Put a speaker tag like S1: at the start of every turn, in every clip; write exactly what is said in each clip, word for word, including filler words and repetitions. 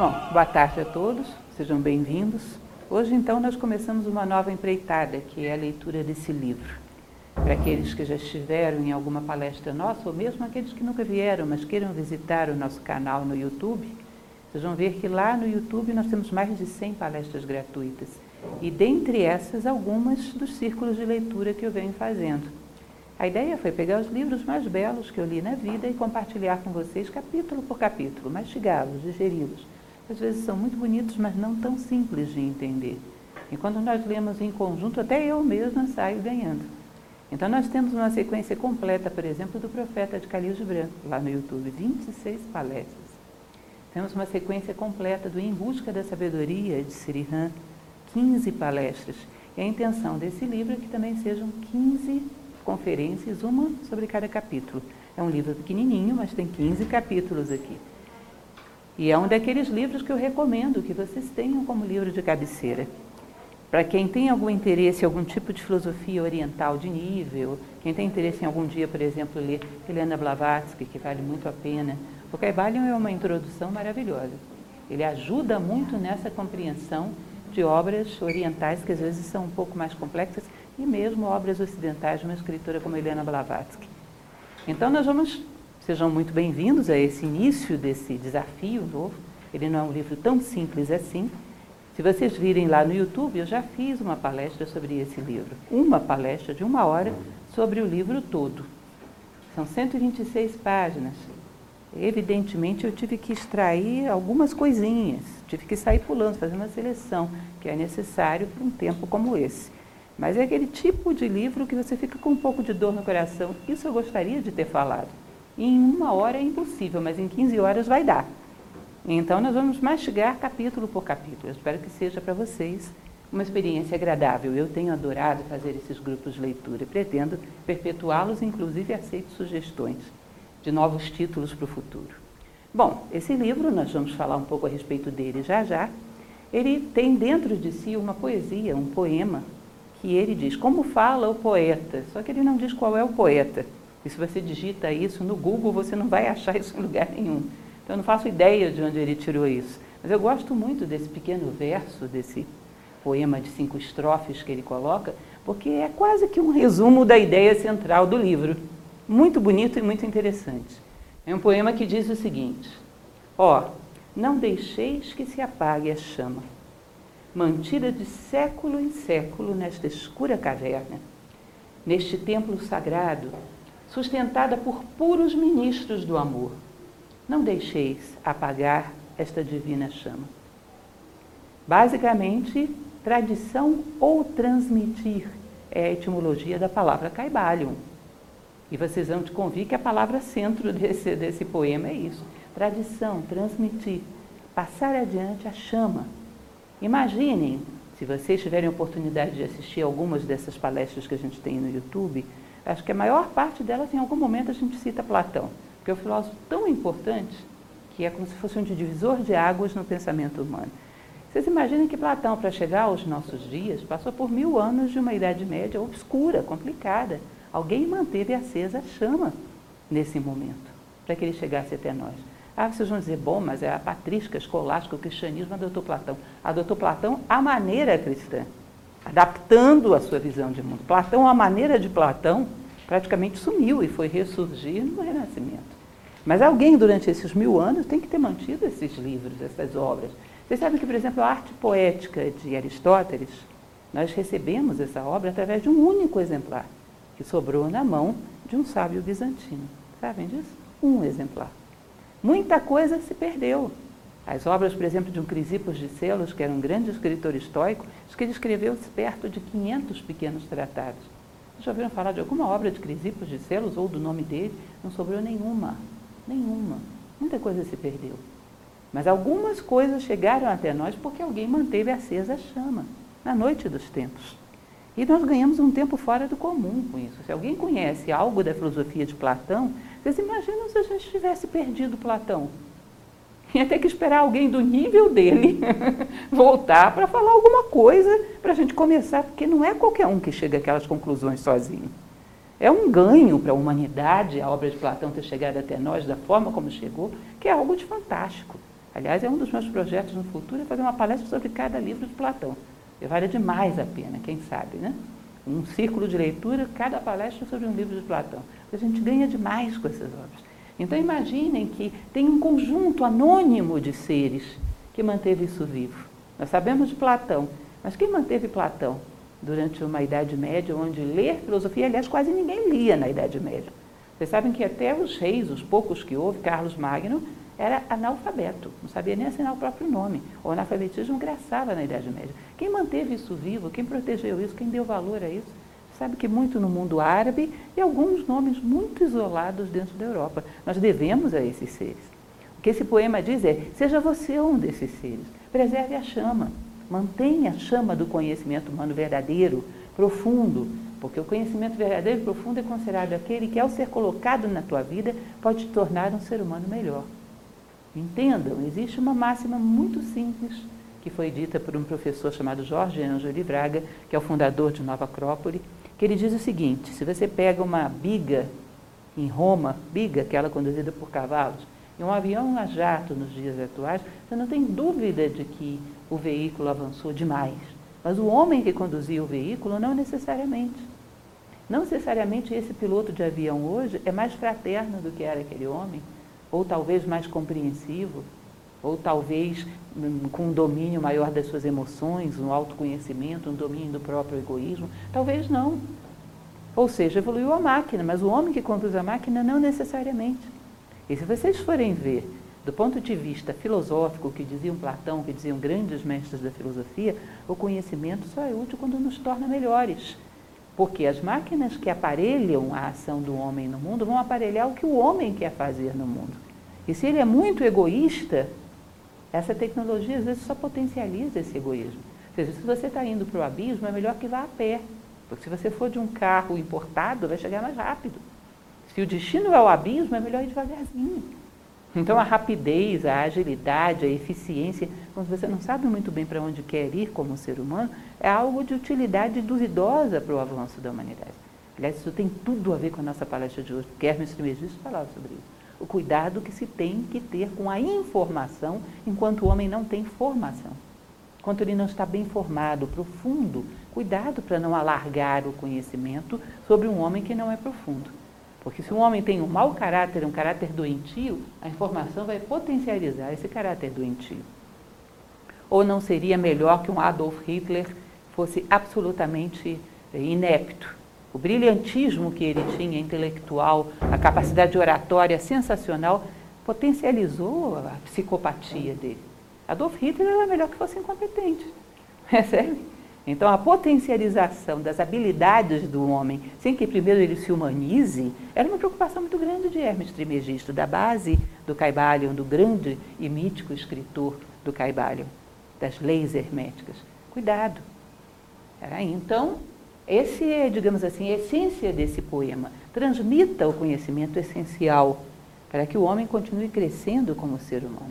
S1: Bom, boa tarde a todos, sejam bem-vindos. Hoje, então, nós começamos uma nova empreitada, que é a leitura desse livro. Para aqueles que já estiveram em alguma palestra nossa, ou mesmo aqueles que nunca vieram, mas queiram visitar o nosso canal no YouTube, vocês vão ver que lá no YouTube nós temos mais de cem palestras gratuitas. E dentre essas, algumas dos círculos de leitura que eu venho fazendo. A ideia foi pegar os livros mais belos que eu li na vida e compartilhar com vocês capítulo por capítulo, mastigá-los, digeri-los. Às vezes são muito bonitos, mas não tão simples de entender. E quando nós lemos em conjunto, até eu mesma saio ganhando. Então nós temos uma sequência completa, por exemplo, do Profeta de Khalil Gibran, lá no YouTube, vinte e seis palestras. Temos uma sequência completa do Em Busca da Sabedoria, de Sri Ram, quinze palestras. E a intenção desse livro é que também sejam quinze conferências, uma sobre cada capítulo. É um livro pequenininho, mas tem quinze capítulos aqui. E é um daqueles livros que eu recomendo que vocês tenham como livro de cabeceira. Para quem tem algum interesse em algum tipo de filosofia oriental de nível, quem tem interesse em algum dia, por exemplo, ler Helena Blavatsky, que vale muito a pena. O Kybalion é uma introdução maravilhosa. Ele ajuda muito nessa compreensão de obras orientais que às vezes são um pouco mais complexas e mesmo obras ocidentais de uma escritora como Helena Blavatsky. Então nós vamos... Sejam muito bem-vindos a esse início desse desafio novo. Ele não é um livro tão simples assim. Se vocês virem lá no YouTube, eu já fiz uma palestra sobre esse livro. Uma palestra de uma hora sobre o livro todo. São cento e vinte e seis páginas. Evidentemente, eu tive que extrair algumas coisinhas. Tive que sair pulando, fazer uma seleção, que é necessário para um tempo como esse. Mas é aquele tipo de livro que você fica com um pouco de dor no coração. Isso eu gostaria de ter falado. Em uma hora é impossível, mas em quinze horas vai dar. Então, nós vamos mastigar capítulo por capítulo. Eu espero que seja para vocês uma experiência agradável. Eu tenho adorado fazer esses grupos de leitura e pretendo perpetuá-los, inclusive aceito sugestões de novos títulos para o futuro. Bom, esse livro, nós vamos falar um pouco a respeito dele já já. Ele tem dentro de si uma poesia, um poema, que ele diz como fala o poeta, só que ele não diz qual é o poeta. E se você digita isso no Google, você não vai achar isso em lugar nenhum. Então, eu não faço ideia de onde ele tirou isso. Mas eu gosto muito desse pequeno verso, desse poema de cinco estrofes que ele coloca, porque é quase que um resumo da ideia central do livro. Muito bonito e muito interessante. É um poema que diz o seguinte: ó, não deixeis que se apague a chama, mantida de século em século nesta escura caverna, neste templo sagrado, sustentada por puros ministros do amor. Não deixeis apagar esta divina chama. Basicamente, tradição ou transmitir é a etimologia da palavra Kybalion. E vocês vão te convir que a palavra centro desse, desse poema é isso. Tradição, transmitir, passar adiante a chama. Imaginem, se vocês tiverem oportunidade de assistir algumas dessas palestras que a gente tem no YouTube, acho que a maior parte delas, em algum momento, a gente cita Platão, porque é um filósofo tão importante que é como se fosse um divisor de águas no pensamento humano. Vocês imaginem que Platão, para chegar aos nossos dias, passou por mil anos de uma Idade Média obscura, complicada. Alguém manteve acesa a chama nesse momento, para que ele chegasse até nós. Ah, vocês vão dizer, bom, mas é a patrística, a escolástica, o cristianismo adotou Platão. Adotou Platão à maneira cristã, adaptando a sua visão de mundo. Platão, a maneira de Platão, praticamente sumiu e foi ressurgir no Renascimento. Mas alguém, durante esses mil anos, tem que ter mantido esses livros, essas obras. Vocês sabem que, por exemplo, a Arte Poética de Aristóteles, nós recebemos essa obra através de um único exemplar, que sobrou na mão de um sábio bizantino. Sabem disso? Um exemplar. Muita coisa se perdeu. As obras, por exemplo, de um Crisippos de Selos, que era um grande escritor estoico, diz que ele escreveu perto de quinhentos pequenos tratados. Vocês já ouviram falar de alguma obra de Crisippos de Selos ou do nome dele? Não sobrou nenhuma. Nenhuma. Muita coisa se perdeu. Mas algumas coisas chegaram até nós porque alguém manteve acesa a chama na noite dos tempos. E nós ganhamos um tempo fora do comum com isso. Se alguém conhece algo da filosofia de Platão, vocês imaginam se a gente tivesse perdido Platão? Ia ter que esperar alguém do nível dele voltar para falar alguma coisa para a gente começar, porque não é qualquer um que chega àquelas conclusões sozinho. É um ganho para a humanidade, a obra de Platão ter chegado até nós da forma como chegou, que é algo de fantástico. Aliás, é um dos meus projetos no futuro, é fazer uma palestra sobre cada livro de Platão. E vale demais a pena, quem sabe, né? Um círculo de leitura, cada palestra sobre um livro de Platão. A gente ganha demais com essas obras. Então imaginem que tem um conjunto anônimo de seres que manteve isso vivo. Nós sabemos de Platão, mas quem manteve Platão durante uma Idade Média, onde ler filosofia, aliás, quase ninguém lia na Idade Média. Vocês sabem que até os reis, os poucos que houve, Carlos Magno, era analfabeto, não sabia nem assinar o próprio nome. O analfabetismo graçava na Idade Média. Quem manteve isso vivo, quem protegeu isso, quem deu valor a isso? Sabe que muito no mundo árabe e alguns nomes muito isolados dentro da Europa. Nós devemos a esses seres. O que esse poema diz é, seja você um desses seres, preserve a chama, mantenha a chama do conhecimento humano verdadeiro, profundo, porque o conhecimento verdadeiro e profundo é considerado aquele que, ao ser colocado na tua vida, pode te tornar um ser humano melhor. Entendam, existe uma máxima muito simples que foi dita por um professor chamado Jorge Ângelo Braga, que é o fundador de Nova Acrópole, que ele diz o seguinte, se você pega uma biga em Roma, biga, aquela conduzida por cavalos, e um avião a jato nos dias atuais, você não tem dúvida de que o veículo avançou demais. Mas o homem que conduzia o veículo não necessariamente. Não necessariamente esse piloto de avião hoje é mais fraterno do que era aquele homem, ou talvez mais compreensivo, ou talvez um, com um domínio maior das suas emoções, um autoconhecimento, um domínio do próprio egoísmo. Talvez não. Ou seja, evoluiu a máquina, mas o homem que conduz a máquina não necessariamente. E se vocês forem ver, do ponto de vista filosófico, que diziam Platão, que diziam grandes mestres da filosofia, o conhecimento só é útil quando nos torna melhores. Porque as máquinas que aparelham a ação do homem no mundo vão aparelhar o que o homem quer fazer no mundo. E se ele é muito egoísta, essa tecnologia às vezes só potencializa esse egoísmo. Ou seja, se você está indo para o abismo, é melhor que vá a pé. Porque se você for de um carro importado, vai chegar mais rápido. Se o destino é o abismo, é melhor ir devagarzinho. Então a rapidez, a agilidade, a eficiência, quando você não sabe muito bem para onde quer ir como ser humano, é algo de utilidade duvidosa para o avanço da humanidade. Aliás, isso tem tudo a ver com a nossa palestra de hoje, porque Hermes Trismegisto falava sobre isso. O cuidado que se tem que ter com a informação, enquanto o homem não tem formação. Enquanto ele não está bem formado, profundo, cuidado para não alargar o conhecimento sobre um homem que não é profundo. Porque se um homem tem um mau caráter, um caráter doentio, a informação vai potencializar esse caráter doentio. Ou não seria melhor que um Adolf Hitler fosse absolutamente inepto? O brilhantismo que ele tinha intelectual, a capacidade oratória sensacional, potencializou a psicopatia dele. Adolf Hitler era melhor que fosse incompetente. Percebe? Então, a potencialização das habilidades do homem, sem que primeiro ele se humanize, era uma preocupação muito grande de Hermes Trismegisto, da base do Caibalion, do grande e mítico escritor do Caibalion, das leis herméticas. Cuidado. Então, esse é, digamos assim, a essência desse poema. Transmita o conhecimento essencial para que o homem continue crescendo como ser humano.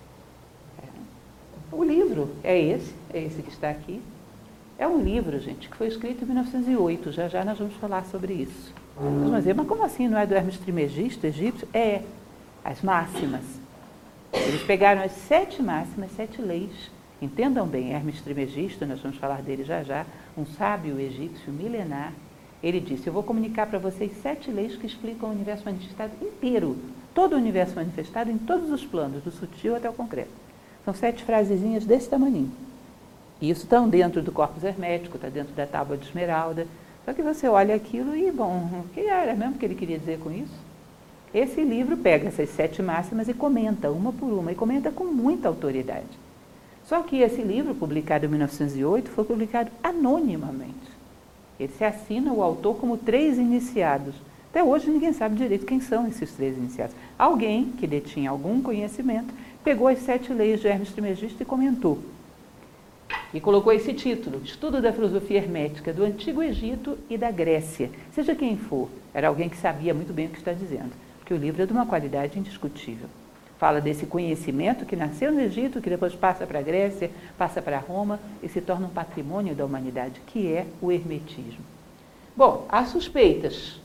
S1: O livro é esse, é esse que está aqui. É um livro, gente, que foi escrito em mil novecentos e oito, já já nós vamos falar sobre isso. Vocês vão dizer, mas como assim, não é do Hermes Trismegisto, egípcio? É, as máximas. Eles pegaram as sete máximas, sete leis. Entendam bem, Hermes Trismegisto, nós vamos falar dele já já, um sábio egípcio milenar. Ele disse, eu vou comunicar para vocês sete leis que explicam o universo manifestado inteiro, todo o universo manifestado em todos os planos, do sutil até o concreto. São sete frasezinhas desse tamaninho. E isso está dentro do corpus hermético, está dentro da tábua de esmeralda. Só que você olha aquilo e, bom, o que era mesmo que ele queria dizer com isso? Esse livro pega essas sete máximas e comenta uma por uma, e comenta com muita autoridade. Só que esse livro, publicado em mil novecentos e oito, foi publicado anonimamente. Ele se assina o autor como três iniciados. Até hoje ninguém sabe direito quem são esses três iniciados. Alguém que detinha algum conhecimento pegou as sete leis de Hermes Trismegisto e comentou. E colocou esse título, Estudo da Filosofia Hermética do Antigo Egito e da Grécia. Seja quem for, era alguém que sabia muito bem o que está dizendo, porque o livro é de uma qualidade indiscutível. Fala desse conhecimento que nasceu no Egito, que depois passa para a Grécia, passa para Roma e se torna um patrimônio da humanidade, que é o hermetismo. Bom, há suspeitas.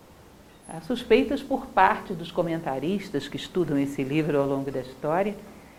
S1: Há suspeitas por parte dos comentaristas que estudam esse livro ao longo da história,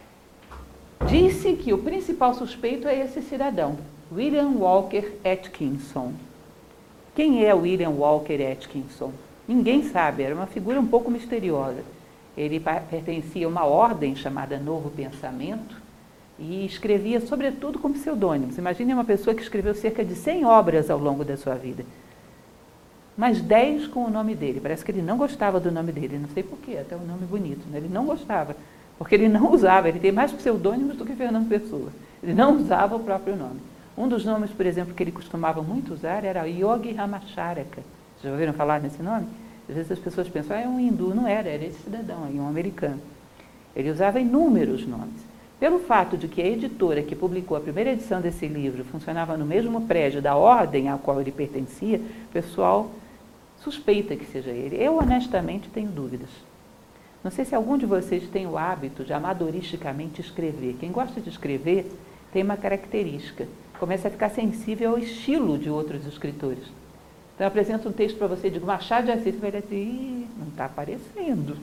S1: Disse que o principal suspeito é esse cidadão, William Walker Atkinson. Quem é William Walker Atkinson? Ninguém sabe, era uma figura um pouco misteriosa. Ele pertencia a uma ordem chamada Novo Pensamento e escrevia, sobretudo, com pseudônimos. Imagine uma pessoa que escreveu cerca de cem obras ao longo da sua vida, mas dez com o nome dele. Parece que ele não gostava do nome dele, não sei porquê, até um nome bonito, né? Ele não gostava, porque ele não usava, ele tem mais pseudônimos do que Fernando Pessoa. Ele não usava o próprio nome. Um dos nomes, por exemplo, que ele costumava muito usar era Yogi Ramacharaka. Já ouviram falar nesse nome? Às vezes as pessoas pensam, ah, é um hindu. Não era, era esse cidadão aí, um americano. Ele usava inúmeros nomes. Pelo fato de que a editora que publicou a primeira edição desse livro funcionava no mesmo prédio da ordem à qual ele pertencia, o pessoal suspeita que seja ele. Eu, honestamente, tenho dúvidas. Não sei se algum de vocês tem o hábito de amadoristicamente escrever. Quem gosta de escrever tem uma característica. Começa a ficar sensível ao estilo de outros escritores. Então, eu apresento um texto para você, digo, Machado de Assis, você vai dizer, ih, não está aparecendo.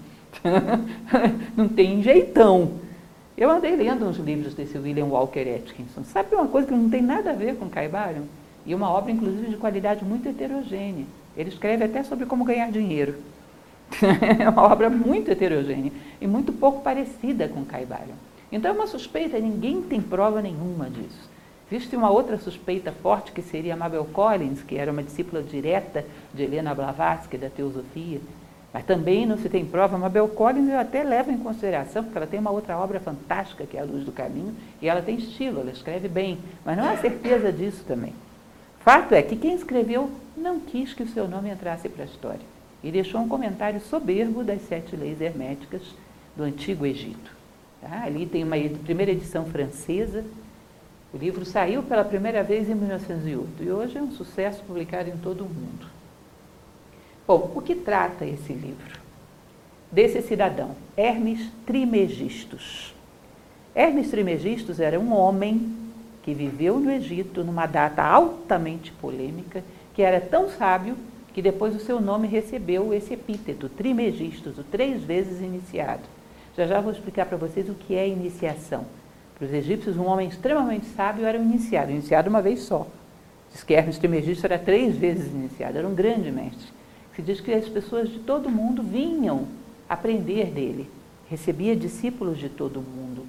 S1: Não tem jeitão. Eu andei lendo uns livros desse William Walker Atkinson. Sabe uma coisa que não tem nada a ver com Caibalion? E uma obra, inclusive, de qualidade muito heterogênea. Ele escreve até sobre como ganhar dinheiro. É uma obra muito heterogênea e muito pouco parecida com Caibalion. Então, é uma suspeita, ninguém tem prova nenhuma disso. Existe uma outra suspeita forte, que seria Mabel Collins, que era uma discípula direta de Helena Blavatsky, da teosofia. Mas também não se tem prova. Mabel Collins eu até levo em consideração, porque ela tem uma outra obra fantástica, que é A Luz do Caminho, e ela tem estilo, ela escreve bem. Mas não há certeza disso também. Fato é que quem escreveu não quis que o seu nome entrasse para a história. E deixou um comentário soberbo das sete leis herméticas do Antigo Egito. Tá? Ali tem uma primeira edição francesa. O livro saiu pela primeira vez em mil novecentos e oito e hoje é um sucesso, publicado em todo o mundo. Bom, o que trata esse livro? Desse cidadão, Hermes Trismegistus. Hermes Trismegistus era um homem que viveu no Egito numa data altamente polêmica, que era tão sábio que depois o seu nome recebeu esse epíteto, Trismegistus, o três vezes iniciado. Já já vou explicar para vocês o que é iniciação. Para os egípcios, um homem extremamente sábio era um iniciado, iniciado uma vez só. Diz que Hermes Trismegistus era três vezes iniciado, era um grande mestre. Se diz que as pessoas de todo o mundo vinham aprender dele, recebia discípulos de todo o mundo.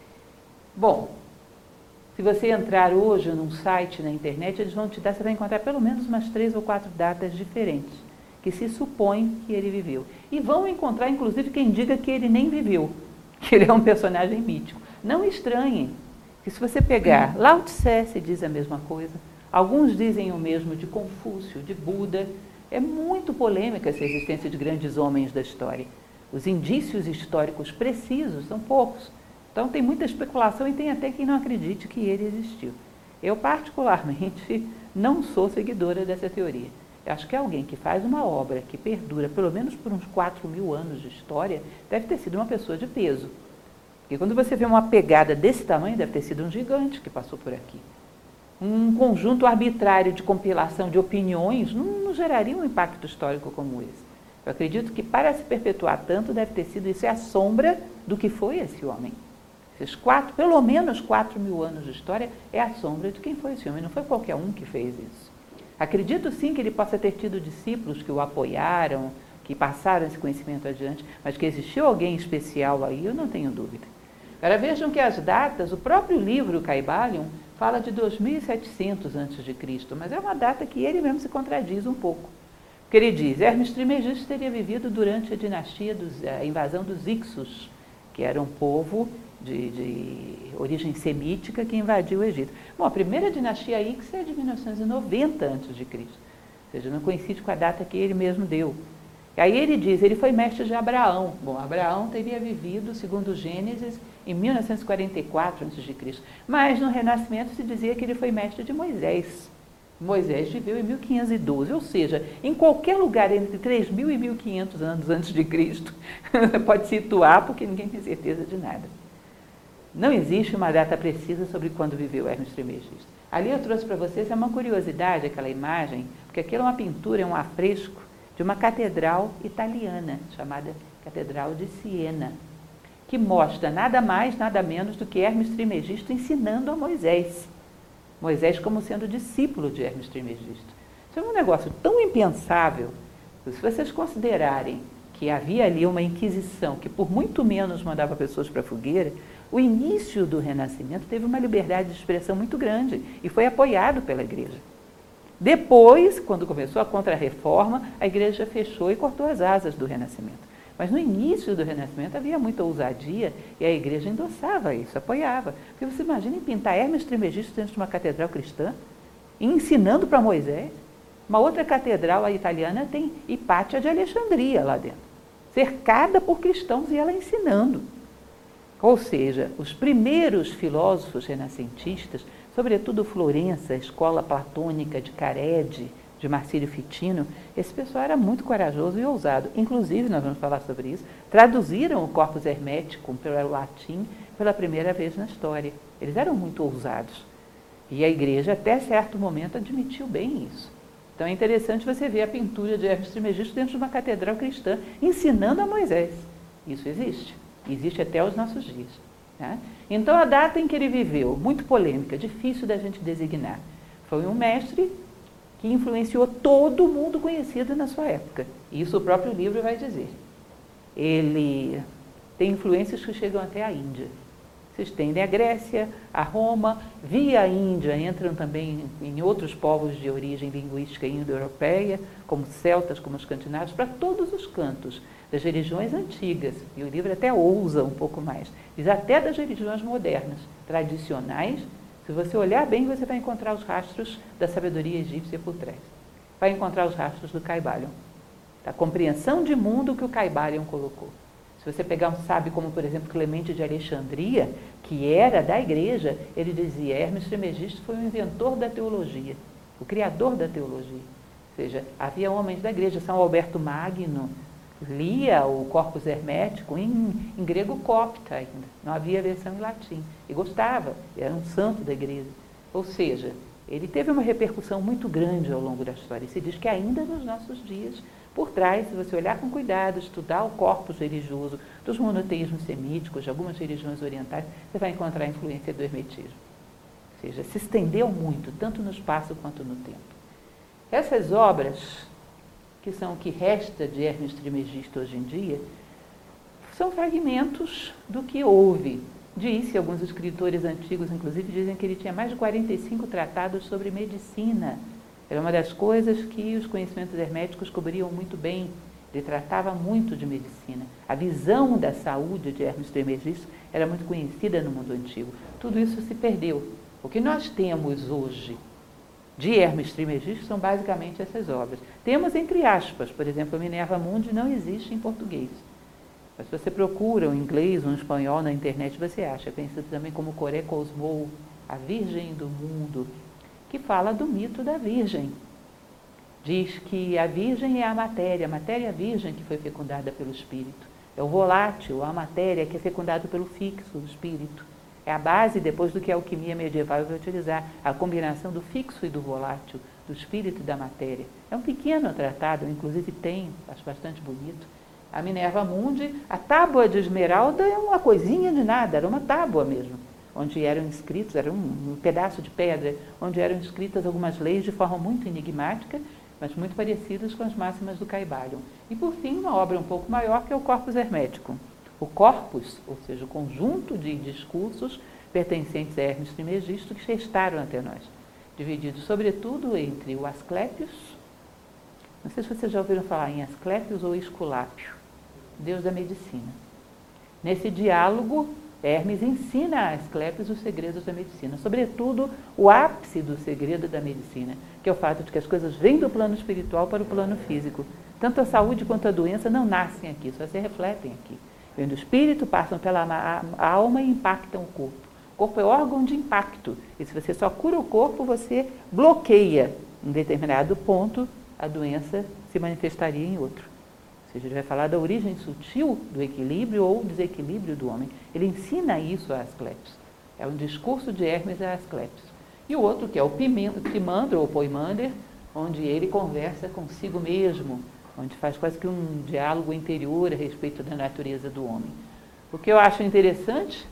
S1: Bom, se você entrar hoje num site na internet, eles vão te dar, você vai encontrar pelo menos umas três ou quatro datas diferentes, que se supõe que ele viveu. E vão encontrar, inclusive, quem diga que ele nem viveu, que ele é um personagem mítico. Não estranhem, que se você pegar Lao Tse, se diz a mesma coisa, alguns dizem o mesmo de Confúcio, de Buda. É muito polêmica essa existência de grandes homens da história. Os indícios históricos precisos são poucos. Então tem muita especulação e tem até quem não acredite que ele existiu. Eu, particularmente, não sou seguidora dessa teoria. Eu acho que alguém que faz uma obra que perdura pelo menos por uns quatro mil anos de história deve ter sido uma pessoa de peso. Porque quando você vê uma pegada desse tamanho, deve ter sido um gigante que passou por aqui. Um conjunto arbitrário de compilação de opiniões não, não geraria um impacto histórico como esse. Eu acredito que para se perpetuar tanto deve ter sido isso, é a sombra do que foi esse homem. Esses quatro, pelo menos quatro mil anos de história é a sombra de quem foi esse homem, não foi qualquer um que fez isso. Acredito sim que ele possa ter tido discípulos que o apoiaram, que passaram esse conhecimento adiante, mas que existiu alguém especial aí, eu não tenho dúvida. Agora vejam que as datas, o próprio livro Caibalion fala de dois mil e setecentos antes de Cristo, mas é uma data que ele mesmo se contradiz um pouco. Porque ele diz, Hermes Trismegistus teria vivido durante a dinastia, dos, a invasão dos Ixos, que era um povo de, de origem semítica que invadiu o Egito. Bom, a primeira dinastia Ix é de mil novecentos e noventa antes de Cristo, ou seja, não coincide com a data que ele mesmo deu. E aí ele diz, ele foi mestre de Abraão. Bom, Abraão teria vivido, segundo Gênesis, em mil novecentos e quarenta e quatro antes de Cristo. Mas no Renascimento se dizia que ele foi mestre de Moisés. Moisés viveu em mil quinhentos e doze, ou seja, em qualquer lugar entre três mil e mil e quinhentos anos antes de Cristo, você pode situar, porque ninguém tem certeza de nada. Não existe uma data precisa sobre quando viveu Hermes Trismegistus. Ali eu trouxe para vocês, é uma curiosidade aquela imagem, porque aquilo é uma pintura, é um afresco de uma catedral italiana, chamada Catedral de Siena, que que mostra nada mais, nada menos do que Hermes Trismegisto ensinando a Moisés. Moisés como sendo discípulo de Hermes Trismegisto. Isso é um negócio tão impensável, que se vocês considerarem que havia ali uma Inquisição que por muito menos mandava pessoas para a fogueira, o início do Renascimento teve uma liberdade de expressão muito grande e foi apoiado pela Igreja. Depois, quando começou a Contra-Reforma, a Igreja fechou e cortou as asas do Renascimento. Mas no início do Renascimento havia muita ousadia e a Igreja endossava isso, apoiava. Porque você imagina pintar Hermes Trismegisto dentro de uma catedral cristã, ensinando para Moisés. Uma outra catedral, a italiana, tem Hipátia de Alexandria lá dentro, cercada por cristãos e ela ensinando. Ou seja, os primeiros filósofos renascentistas, sobretudo Florença, a escola platônica de Carede, de Marcílio Fitino, esse pessoal era muito corajoso e ousado. Inclusive, nós vamos falar sobre isso, traduziram o Corpus Hermeticum pelo latim pela primeira vez na história. Eles eram muito ousados. E a Igreja, até certo momento, admitiu bem isso. Então é interessante você ver a pintura de Hermes Trismegisto dentro de uma catedral cristã, ensinando a Moisés. Isso existe. Existe até os nossos dias. Tá? Então a data em que ele viveu, muito polêmica, difícil da gente designar. Foi um mestre que influenciou todo mundo conhecido na sua época. Isso o próprio livro vai dizer. Ele tem influências que chegam até a Índia. Se estendem à Grécia, a Roma, via a Índia, entram também em outros povos de origem linguística indo-europeia, como celtas, como os escandinavos, para todos os cantos das religiões antigas. E o livro até ousa um pouco mais. Diz até das religiões modernas, tradicionais. Se você olhar bem, você vai encontrar os rastros da sabedoria egípcia por trás. Vai encontrar os rastros do Caibalion, da compreensão de mundo que o Caibalion colocou. Se você pegar um sábio como, por exemplo, Clemente de Alexandria, que era da Igreja, ele dizia, Hermes Trismegisto foi o inventor da teologia, o criador da teologia. Ou seja, havia homens da Igreja, São Alberto Magno lia o Corpus Hermético em, em grego copta ainda, não havia versão em latim, e gostava, era um santo da Igreja. Ou seja, ele teve uma repercussão muito grande ao longo da história, e se diz que ainda nos nossos dias, por trás, se você olhar com cuidado, estudar o corpus religioso dos monoteísmos semíticos, de algumas religiões orientais, você vai encontrar a influência do hermetismo. Ou seja, se estendeu muito, tanto no espaço quanto no tempo. Essas obras, que são o que resta de Hermes Trismegisto hoje em dia, são fragmentos do que houve. Disse, alguns escritores antigos, inclusive, dizem que ele tinha mais de quarenta e cinco tratados sobre medicina. Era uma das coisas que os conhecimentos herméticos cobriam muito bem. Ele tratava muito de medicina. A visão da saúde de Hermes Trismegisto era muito conhecida no mundo antigo. Tudo isso se perdeu. O que nós temos hoje de Hermes Trismegisto são basicamente essas obras. Temos entre aspas, por exemplo, a Minerva Mundi não existe em português. Mas se você procura um inglês, um espanhol na internet, você acha. É conhecido também como Coré Cosmou, a Virgem do Mundo, que fala do mito da Virgem. Diz que a Virgem é a matéria, a matéria virgem que foi fecundada pelo Espírito. É o volátil, a matéria que é fecundado pelo fixo, o Espírito. É a base, depois, do que a alquimia medieval vai utilizar, a combinação do fixo e do volátil, do Espírito e da matéria. É um pequeno tratado, inclusive tem, acho bastante bonito. A Minerva Mundi, a tábua de esmeralda é uma coisinha de nada, era uma tábua mesmo, onde eram escritos, era um, um pedaço de pedra, onde eram escritas algumas leis de forma muito enigmática, mas muito parecidas com as máximas do Caibalion. E, por fim, uma obra um pouco maior, que é o Corpus Hermeticum. O corpus, ou seja, o conjunto de discursos pertencentes a Hermes Trismegisto que restaram até nós, divididos, sobretudo, entre o Asclépios, não sei se vocês já ouviram falar em Asclépios ou Esculápio, deus da medicina. Nesse diálogo, Hermes ensina a Asclépios os segredos da medicina, sobretudo o ápice do segredo da medicina, que é o fato de que as coisas vêm do plano espiritual para o plano físico. Tanto a saúde quanto a doença não nascem aqui, só se refletem aqui. Vêm do espírito, passam pela alma e impactam o corpo. O corpo é órgão de impacto, e se você só cura o corpo, você bloqueia em determinado ponto, a doença se manifestaria em outro. Ou seja, ele vai falar da origem sutil do equilíbrio ou desequilíbrio do homem. Ele ensina isso a Asclépios. É um discurso de Hermes a Asclépios. E o outro, que é o Timandro ou Poimander, onde ele conversa consigo mesmo, onde faz quase que um diálogo interior a respeito da natureza do homem. O que eu acho interessante,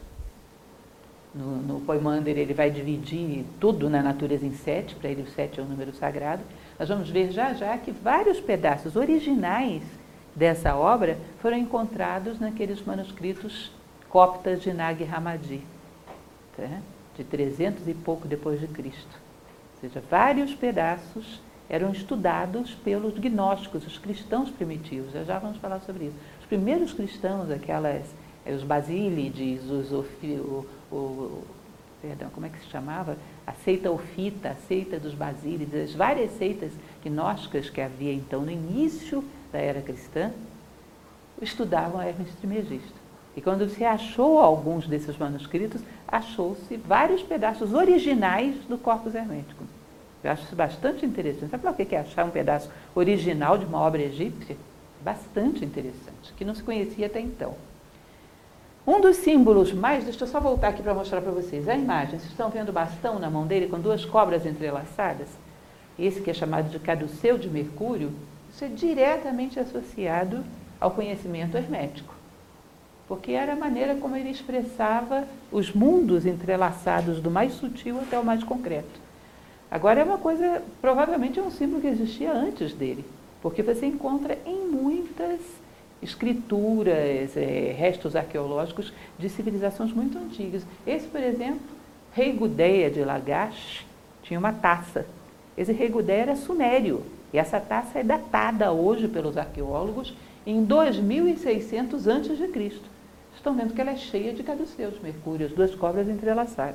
S1: no, no Poimander ele vai dividir tudo na natureza em sete, para ele o sete é um número sagrado. Nós vamos ver já já que vários pedaços originais dessa obra foram encontrados naqueles manuscritos coptas de Nag Hammadi, tá? De trezentos e pouco depois de Cristo. Ou seja, vários pedaços eram estudados pelos gnósticos, os cristãos primitivos. Já já vamos falar sobre isso. Os primeiros cristãos, aquelas, os basílides, os ofi, o, o, perdão, como é que se chamava? A seita ofita, a seita dos basílides, as várias seitas gnósticas que havia então no início da era cristã, estudavam Hermes Trismegisto. E quando se achou alguns desses manuscritos, achou-se vários pedaços originais do corpus hermético. Eu acho isso bastante interessante. Sabe o que é achar um pedaço original de uma obra egípcia? Bastante interessante, que não se conhecia até então. Um dos símbolos mais... Deixa eu só voltar aqui para mostrar para vocês a imagem. Vocês estão vendo o bastão na mão dele com duas cobras entrelaçadas? Esse que é chamado de caduceu de Mercúrio, isso é diretamente associado ao conhecimento hermético. Porque era a maneira como ele expressava os mundos entrelaçados do mais sutil até o mais concreto. Agora é uma coisa, provavelmente é um símbolo que existia antes dele, porque você encontra em muitas escrituras, é, restos arqueológicos de civilizações muito antigas. Esse, por exemplo, Rei Gudea de Lagash tinha uma taça. Esse Rei Gudea era sumério, e essa taça é datada hoje pelos arqueólogos em dois mil e seiscentos antes de Cristo. Estão vendo que ela é cheia de caduceus, Mercúrio, as duas cobras entrelaçadas.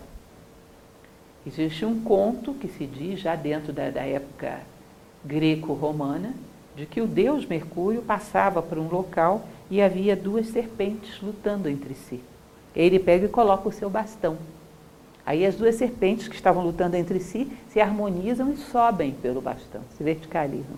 S1: Existe um conto que se diz, já dentro da, da época greco-romana, de que o deus Mercúrio passava por um local e havia duas serpentes lutando entre si. Ele pega e coloca o seu bastão. Aí as duas serpentes que estavam lutando entre si se harmonizam e sobem pelo bastão, se verticalizam.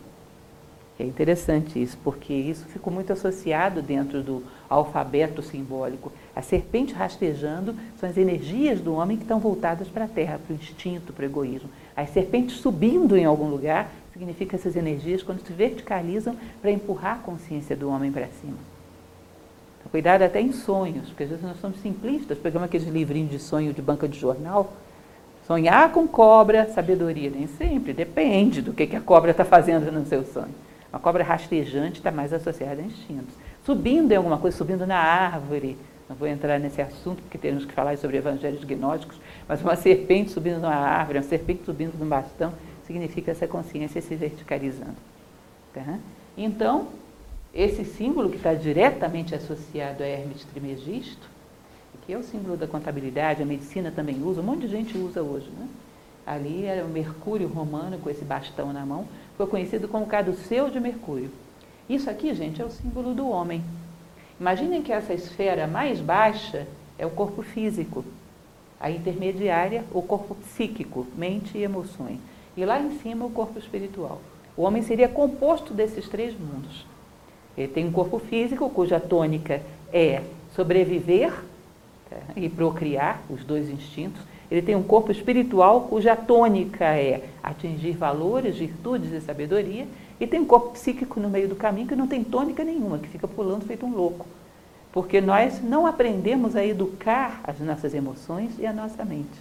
S1: É interessante isso, porque isso ficou muito associado dentro do alfabeto simbólico. A serpente rastejando são as energias do homem que estão voltadas para a terra, para o instinto, para o egoísmo. As serpentes subindo em algum lugar significa essas energias quando se verticalizam para empurrar a consciência do homem para cima. Então, cuidado até em sonhos, porque às vezes nós somos simplistas, pegamos aqueles livrinhos de sonho de banca de jornal. Sonhar com cobra, sabedoria, nem sempre, depende do que, que a cobra está fazendo no seu sonho. Uma cobra rastejante está mais associada a instintos. Subindo em alguma coisa, subindo na árvore, não vou entrar nesse assunto porque temos que falar sobre evangelhos gnósticos, mas uma serpente subindo numa árvore, uma serpente subindo num bastão, significa essa consciência se verticalizando. Tá? Então, esse símbolo que está diretamente associado a Hermes Trismegisto, que é o símbolo da contabilidade, a medicina também usa, um monte de gente usa hoje, né? Ali era o Mercúrio romano com esse bastão na mão, foi conhecido como caduceu de Mercúrio. Isso aqui, gente, é o símbolo do homem. Imaginem que essa esfera mais baixa é o corpo físico, a intermediária, o corpo psíquico, mente e emoções. E lá em cima, o corpo espiritual. O homem seria composto desses três mundos. Ele tem um corpo físico, cuja tônica é sobreviver, tá, e procriar, os dois instintos. Ele tem um corpo espiritual, cuja tônica é atingir valores, virtudes e sabedoria. E tem um corpo psíquico no meio do caminho que não tem tônica nenhuma, que fica pulando feito um louco. Porque nós não aprendemos a educar as nossas emoções e a nossa mente.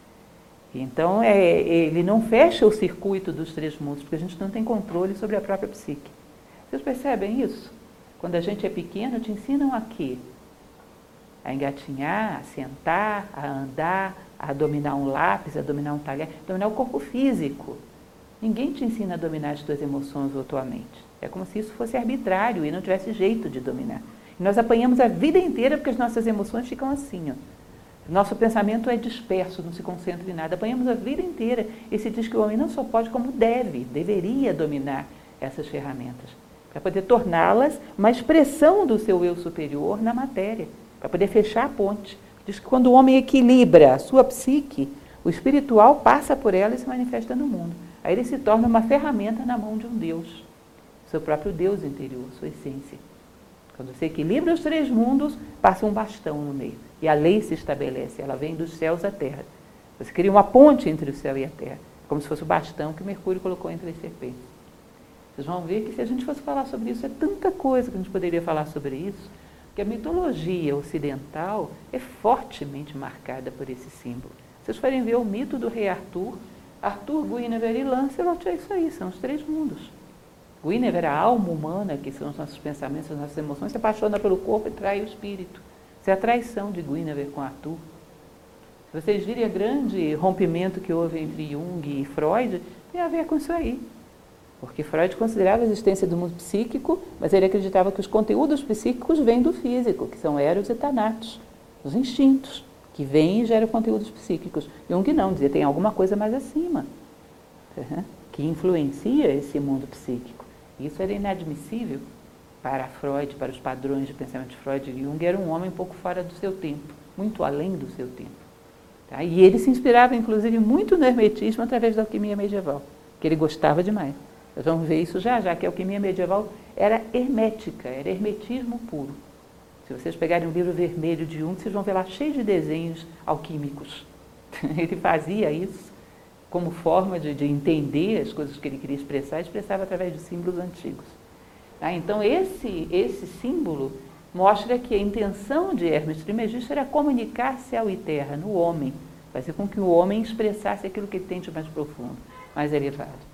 S1: Então, é, ele não fecha o circuito dos três mundos, porque a gente não tem controle sobre a própria psique. Vocês percebem isso? Quando a gente é pequeno, te ensinam a quê? A engatinhar, a sentar, a andar, a dominar um lápis, a dominar um talher, dominar o corpo físico. Ninguém te ensina a dominar as tuas emoções ou a tua mente. É como se isso fosse arbitrário e não tivesse jeito de dominar. E nós apanhamos a vida inteira porque as nossas emoções ficam assim, ó. Nosso pensamento é disperso, não se concentra em nada. Apanhamos a vida inteira. E se diz que o homem não só pode, como deve, deveria dominar essas ferramentas, para poder torná-las uma expressão do seu eu superior na matéria, para poder fechar a ponte. Diz que quando o homem equilibra a sua psique, o espiritual passa por ela e se manifesta no mundo. Aí ele se torna uma ferramenta na mão de um Deus, seu próprio Deus interior, sua essência. Quando você equilibra os três mundos, passa um bastão no meio. E a lei se estabelece, ela vem dos céus à terra. Você cria uma ponte entre o céu e a terra, como se fosse o bastão que Mercúrio colocou entre as serpentes. Vocês vão ver que se a gente fosse falar sobre isso, é tanta coisa que a gente poderia falar sobre isso, que a mitologia ocidental é fortemente marcada por esse símbolo. Se vocês forem ver o mito do rei Arthur, Arthur, Guinevere e Lancelot, é isso aí, são os três mundos. Guinevere, a alma humana, que são os nossos pensamentos, as nossas emoções, se apaixona pelo corpo e trai o espírito. Isso é a traição de Guinevere com Arthur. Se vocês virem o grande rompimento que houve entre Jung e Freud, tem a ver com isso aí. Porque Freud considerava a existência do mundo psíquico, mas ele acreditava que os conteúdos psíquicos vêm do físico, que são Eros e Thanatos, os instintos, que vêm e geram conteúdos psíquicos. Jung não, dizia, tem alguma coisa mais acima, que influencia esse mundo psíquico. Isso era inadmissível para Freud, para os padrões de pensamento de Freud. Jung era um homem um pouco fora do seu tempo, muito além do seu tempo. Tá? E ele se inspirava, inclusive, muito no hermetismo através da alquimia medieval, que ele gostava demais. Nós vamos ver isso já, já que a alquimia medieval era hermética, era hermetismo puro. Se vocês pegarem um livro vermelho de Jung, vocês vão ver lá cheio de desenhos alquímicos. Ele fazia isso como forma de, de entender as coisas que ele queria expressar, expressava através de símbolos antigos. Tá? Então, esse, esse símbolo mostra que a intenção de Hermes Trismegisto era comunicar-se ao Iterra, no homem, fazer com que o homem expressasse aquilo que ele tem de mais profundo, mais elevado.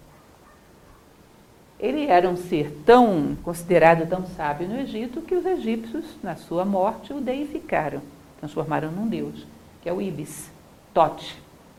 S1: Ele era um ser tão, considerado tão sábio no Egito, que os egípcios, na sua morte, o deificaram, transformaram num deus, que é o Ibis, Tote.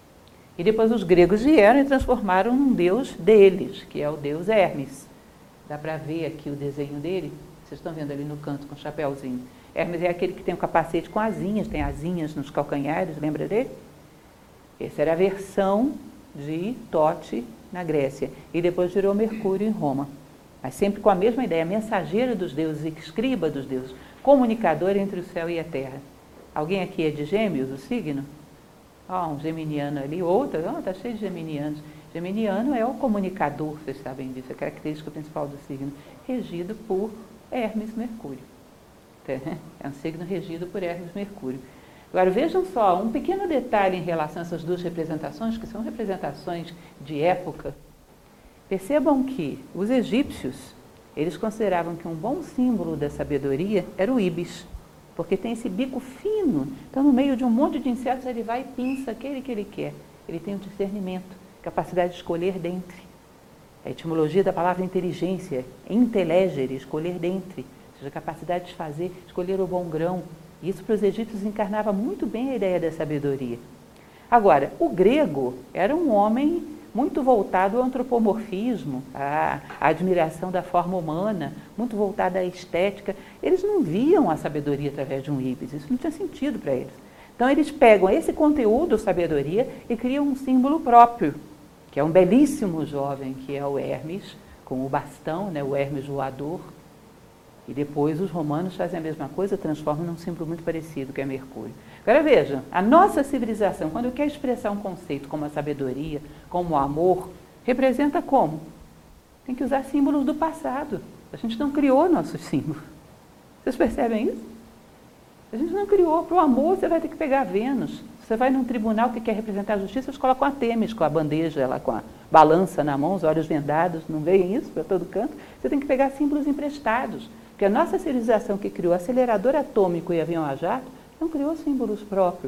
S1: E depois os gregos vieram e transformaram num deus deles, que é o deus Hermes. Dá para ver aqui o desenho dele? Vocês estão vendo ali no canto com o chapéuzinho. Hermes é aquele que tem um capacete com asinhas, tem asinhas nos calcanhares, lembra dele? Essa era a versão de Tote na Grécia. E depois virou Mercúrio em Roma. Mas sempre com a mesma ideia, mensageiro dos deuses, escriba dos deuses, comunicador entre o céu e a terra. Alguém aqui é de Gêmeos, o signo? Ó, oh, um geminiano ali, outro, oh, está cheio de geminianos. Geminiano é o comunicador, vocês sabem disso, é a característica principal do signo, regido por Hermes Mercúrio. É um signo regido por Hermes Mercúrio. Agora, vejam só, um pequeno detalhe em relação a essas duas representações, que são representações de época. Percebam que os egípcios, eles consideravam que um bom símbolo da sabedoria era o íbis, porque tem esse bico fino. Então, no meio de um monte de insetos, ele vai e pinça aquele que ele quer. Ele tem um discernimento, capacidade de escolher dentre. A etimologia da palavra inteligência, intelegere, escolher dentre. Ou seja, a capacidade de fazer, escolher o bom grão. Isso para os egípcios encarnava muito bem a ideia da sabedoria. Agora, o grego era um homem muito voltado ao antropomorfismo, à, à admiração da forma humana, muito voltado à estética. Eles não viam a sabedoria através de um íbis, isso não tinha sentido para eles. Então, eles pegam esse conteúdo, sabedoria, e criam um símbolo próprio, que é um belíssimo jovem, que é o Hermes, com o bastão, né, o Hermes voador. E depois os romanos fazem a mesma coisa, transformam num símbolo muito parecido, que é Mercúrio. Agora vejam, a nossa civilização, quando quer expressar um conceito como a sabedoria, como o amor, representa como? Tem que usar símbolos do passado. A gente não criou nossos símbolos. Vocês percebem isso? A gente não criou. Para o amor, você vai ter que pegar Vênus. Você vai num tribunal que quer representar a justiça, eles colocam a Têmis com a bandeja, lá, com a balança na mão, os olhos vendados, não veem isso para todo canto? Você tem que pegar símbolos emprestados. Porque a nossa civilização que criou acelerador atômico e avião a jato, não criou símbolos próprios.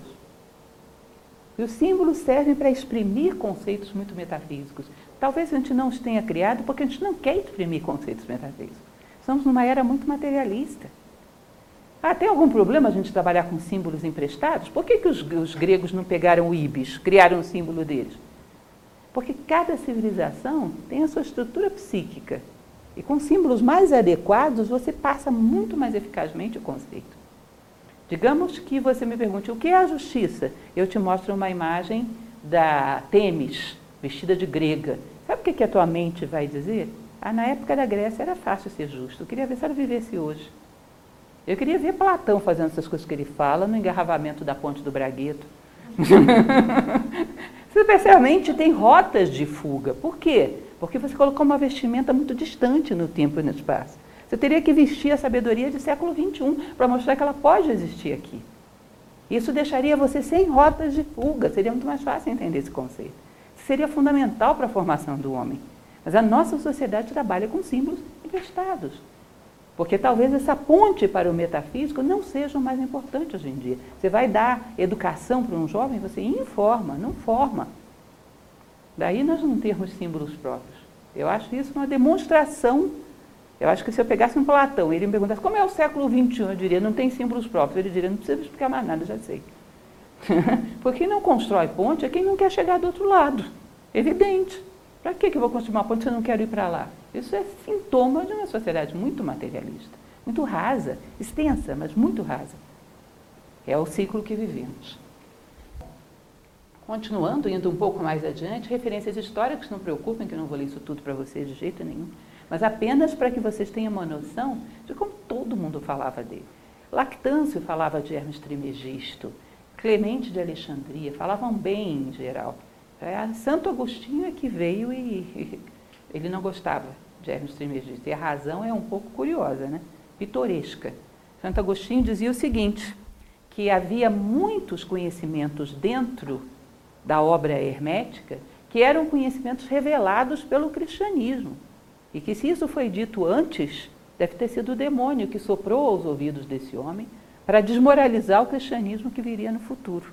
S1: E os símbolos servem para exprimir conceitos muito metafísicos. Talvez a gente não os tenha criado porque a gente não quer exprimir conceitos metafísicos. Estamos numa era muito materialista. Ah, tem algum problema a gente trabalhar com símbolos emprestados? Por que, que os, os gregos não pegaram o íbis, criaram o símbolo deles? Porque cada civilização tem a sua estrutura psíquica. E com símbolos mais adequados, você passa muito mais eficazmente o conceito. Digamos que você me pergunte, o que é a justiça? Eu te mostro uma imagem da Têmis, vestida de grega. Sabe o que a tua mente vai dizer? Ah, na época da Grécia era fácil ser justo. Eu queria ver se ela vivesse hoje. Eu queria ver Platão fazendo essas coisas que ele fala no engarrafamento da ponte do Bragueto. Você percebe, a mente tem rotas de fuga. Por quê? Porque você colocou uma vestimenta muito distante no tempo e no espaço. Você teria que vestir a sabedoria de século vinte e um para mostrar que ela pode existir aqui. Isso deixaria você sem rotas de fuga. Seria muito mais fácil entender esse conceito. Isso seria fundamental para a formação do homem. Mas a nossa sociedade trabalha com símbolos emprestados. Porque talvez essa ponte para o metafísico não seja o mais importante hoje em dia. Você vai dar educação para um jovem, você informa, não forma. Daí nós não temos símbolos próprios. Eu acho isso uma demonstração. Eu acho que se eu pegasse um Platão e ele me perguntasse como é o século vinte e um, eu diria, não tem símbolos próprios. Ele diria, não precisa explicar mais nada, já sei. Porque quem não constrói ponte é quem não quer chegar do outro lado. Evidente. Para que eu vou construir uma ponte se eu não quero ir para lá? Isso é sintoma de uma sociedade muito materialista, muito rasa, extensa, mas muito rasa. É o ciclo que vivemos. Continuando, indo um pouco mais adiante, referências históricas, não preocupem que eu não vou ler isso tudo para vocês de jeito nenhum, mas apenas para que vocês tenham uma noção de como todo mundo falava dele. Lactâncio falava de Hermes Trismegisto, Clemente de Alexandria, falavam bem em geral. É, Santo Agostinho é que veio e, e ele não gostava de Hermes Trismegisto. E a razão é um pouco curiosa, né? Pitoresca. Santo Agostinho dizia o seguinte, que havia muitos conhecimentos dentro da obra hermética que eram conhecimentos revelados pelo cristianismo. E que se isso foi dito antes, deve ter sido o demônio que soprou aos ouvidos desse homem para desmoralizar o cristianismo que viria no futuro.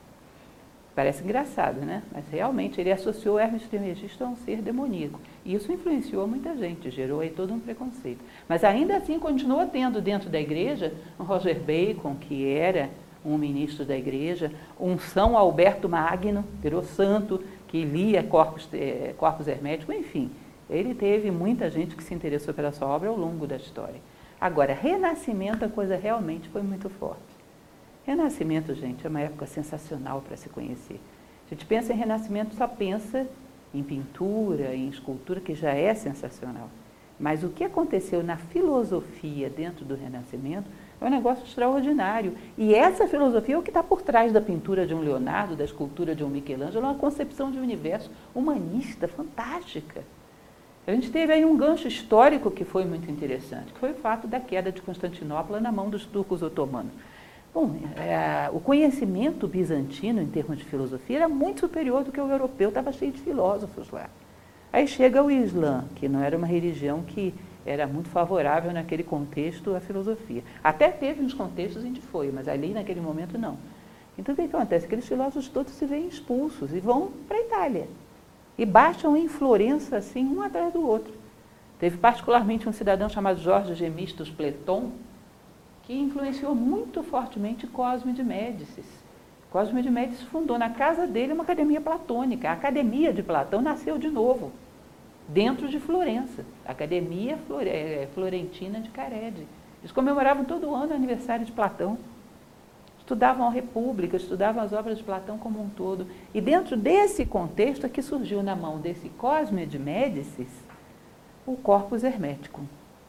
S1: Parece engraçado, né? Mas realmente ele associou Hermes Trismegisto a um ser demoníaco. E isso influenciou muita gente, gerou aí todo um preconceito. Mas ainda assim continua tendo dentro da igreja um Roger Bacon, que era um ministro da igreja, um São Alberto Magno, virou santo, que lia corpos, eh, corpos herméticos, enfim. Ele teve muita gente que se interessou pela sua obra ao longo da história. Agora, Renascimento, a coisa realmente foi muito forte. Renascimento, gente, é uma época sensacional para se conhecer. A gente pensa em Renascimento, só pensa em pintura, em escultura, que já é sensacional. Mas o que aconteceu na filosofia dentro do Renascimento é um negócio extraordinário. E essa filosofia é o que está por trás da pintura de um Leonardo, da escultura de um Michelangelo, uma concepção de um universo humanista fantástica. A gente teve aí um gancho histórico que foi muito interessante, que foi o fato da queda de Constantinopla na mão dos turcos otomanos. Bom, é, o conhecimento bizantino, em termos de filosofia, era muito superior do que o europeu, estava cheio de filósofos lá. Aí chega o Islã, que não era uma religião que era muito favorável naquele contexto à filosofia. Até teve uns contextos em que foi, mas ali naquele momento não. Então o que acontece? Aqueles filósofos todos se veem expulsos e vão para a Itália. E baixam em Florença, assim, um atrás do outro. Teve particularmente um cidadão chamado Jorge Gemistos Platon, que influenciou muito fortemente Cosme de Médicis. Cosme de Médicis fundou na casa dele uma academia platônica. A Academia de Platão nasceu de novo, dentro de Florença. A Academia Florentina de Carede. Eles comemoravam todo ano o aniversário de Platão. Estudavam a República, estudavam as obras de Platão como um todo. E dentro desse contexto é que surgiu na mão desse Cosme de Médicis o Corpus Hermeticum.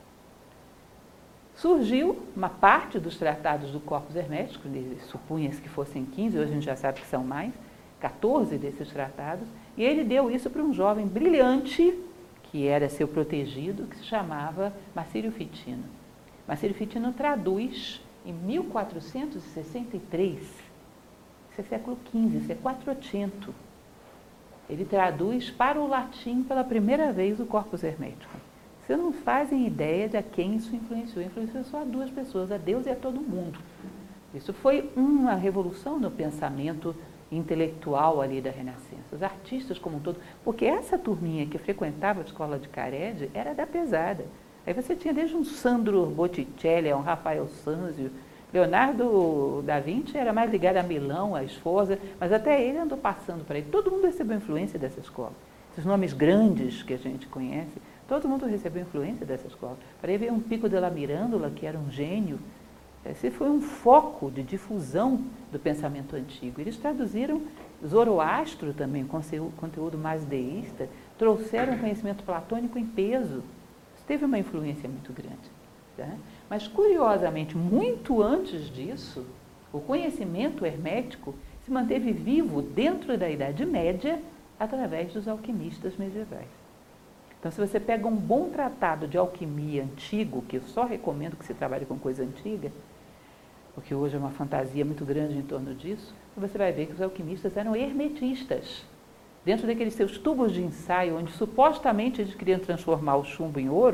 S1: Surgiu uma parte dos tratados do Corpus Hermético, supunha-se que fossem quinze, hoje a gente já sabe que são mais, quatorze desses tratados, e ele deu isso para um jovem brilhante, que era seu protegido, que se chamava Marcílio Fitino. Marcílio Fitino traduz em mil quatrocentos e sessenta e três, isso é século quinze, isso é quatrocento. Ele traduz para o latim pela primeira vez o Corpus Hermético. Vocês não fazem ideia de a quem isso influenciou. Influenciou só a duas pessoas, a Deus e a todo mundo. Isso foi uma revolução no pensamento intelectual ali da Renascença. Os artistas como um todo, porque essa turminha que frequentava a escola de Carede era da pesada. Aí você tinha desde um Sandro Botticelli, um Rafael Sanzio, Leonardo da Vinci era mais ligado a Milão, a Sforza, mas até ele andou passando para ele. Todo mundo recebeu influência dessa escola. Esses nomes grandes que a gente conhece, todo mundo recebeu influência dessa escola. Para ele ver um Pico della Mirandola, que era um gênio. Esse foi um foco de difusão do pensamento antigo. Eles traduziram Zoroastro também, conteúdo mais deísta, trouxeram conhecimento platônico em peso. Isso teve uma influência muito grande. Tá? Mas, curiosamente, muito antes disso, o conhecimento hermético se manteve vivo dentro da Idade Média através dos alquimistas medievais. Então, se você pega um bom tratado de alquimia antigo, que eu só recomendo que você trabalhe com coisa antiga, porque hoje é uma fantasia muito grande em torno disso, você vai ver que os alquimistas eram hermetistas. Dentro daqueles seus tubos de ensaio, onde supostamente eles queriam transformar o chumbo em ouro,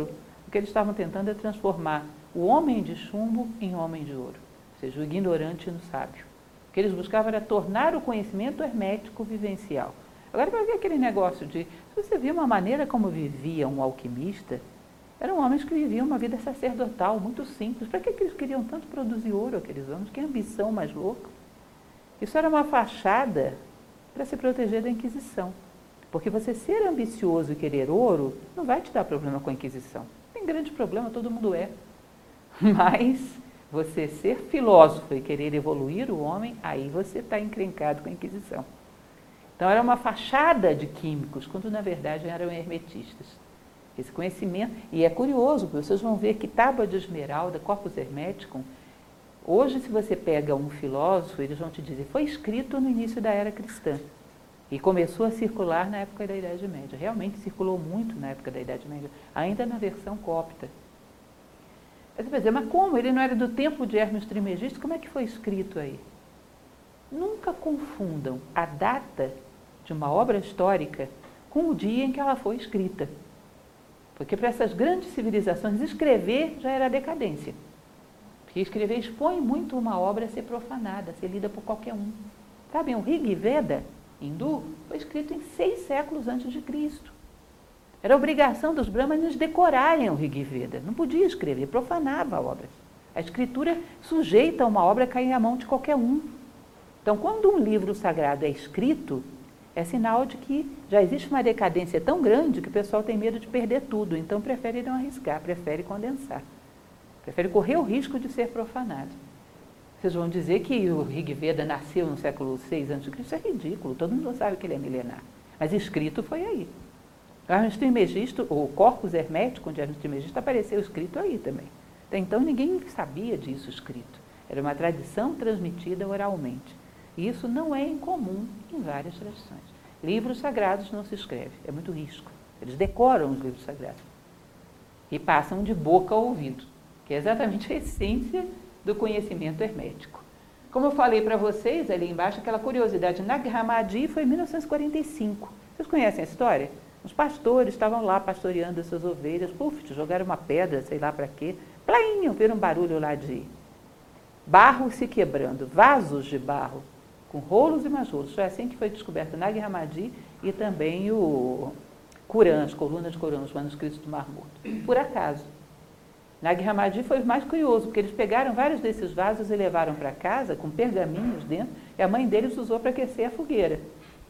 S1: O que eles estavam tentando é transformar o homem de chumbo em homem de ouro, ou seja, o ignorante no sábio. O que eles buscavam era tornar o conhecimento hermético vivencial. Agora, para ver aquele negócio de, se você vê uma maneira como vivia um alquimista, eram homens que viviam uma vida sacerdotal, muito simples. Para que eles queriam tanto produzir ouro, aqueles homens? Que ambição mais louca. Isso era uma fachada para se proteger da Inquisição. Porque você ser ambicioso e querer ouro não vai te dar problema com a Inquisição. Tem grande problema, todo mundo é. Mas você ser filósofo e querer evoluir o homem, aí você está encrencado com a Inquisição. Então era uma fachada de químicos, quando na verdade eram hermetistas. Esse conhecimento, e é curioso, vocês vão ver que tábua de esmeralda, corpus hermeticum, hoje se você pega um filósofo, eles vão te dizer, foi escrito no início da era cristã e começou a circular na época da Idade Média. Realmente circulou muito na época da Idade Média, ainda na versão copta. Você vai dizer, mas como? Ele não era do tempo de Hermes Trismegisto, como é que foi escrito aí? Nunca confundam a data de uma obra histórica com o dia em que ela foi escrita. Porque para essas grandes civilizações, escrever já era decadência. Porque escrever expõe muito uma obra a ser profanada, a ser lida por qualquer um. Sabem, o Rig Veda, hindu, foi escrito em seis séculos antes de Cristo. Era obrigação dos brahmanes decorarem o Rig Veda. Não podia escrever, profanava a obra. A escritura sujeita uma obra a cair na mão de qualquer um. Então, quando um livro sagrado é escrito, é sinal de que já existe uma decadência tão grande que o pessoal tem medo de perder tudo, então prefere não arriscar, prefere condensar, prefere correr o risco de ser profanado. Vocês vão dizer que o Rig Veda nasceu no século seis antes de Cristo, isso é ridículo, todo mundo sabe que ele é milenar, mas escrito foi aí. O Hermes Trismegisto, o Corpus Hermeticum de Hermes Trismegisto apareceu escrito aí também. Até então ninguém sabia disso escrito, era uma tradição transmitida oralmente. E isso não é incomum em várias tradições. Livros sagrados não se escreve, é muito risco. Eles decoram os livros sagrados e passam de boca ao ouvido, que é exatamente a essência do conhecimento hermético. Como eu falei para vocês ali embaixo, aquela curiosidade, Nag Hammadi foi em mil novecentos e quarenta e cinco. Vocês conhecem a história? Os pastores estavam lá pastoreando as suas ovelhas, puf, jogaram uma pedra, sei lá para quê, plainho, viram um barulho lá de barro se quebrando, vasos de barro, com rolos e mais rolos. Foi assim que foi descoberto Nag Hammadi e também o Corã, as colunas de Corã, os manuscritos do Mar Morto. Por acaso. Nag Hammadi foi o mais curioso, porque eles pegaram vários desses vasos e levaram para casa, com pergaminhos dentro, e a mãe deles usou para aquecer a fogueira.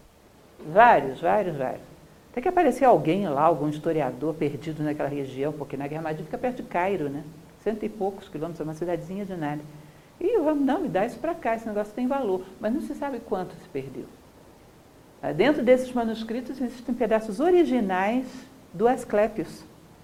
S1: Vários, vários, vários. Até que apareceu alguém lá, algum historiador perdido naquela região, porque Nag Hammadi fica perto de Cairo, né? Cento e poucos quilômetros, é uma cidadezinha de nada. E vamos, não, me dá isso para cá, esse negócio tem valor. Mas não se sabe quanto se perdeu. Dentro desses manuscritos existem pedaços originais do Asclépios,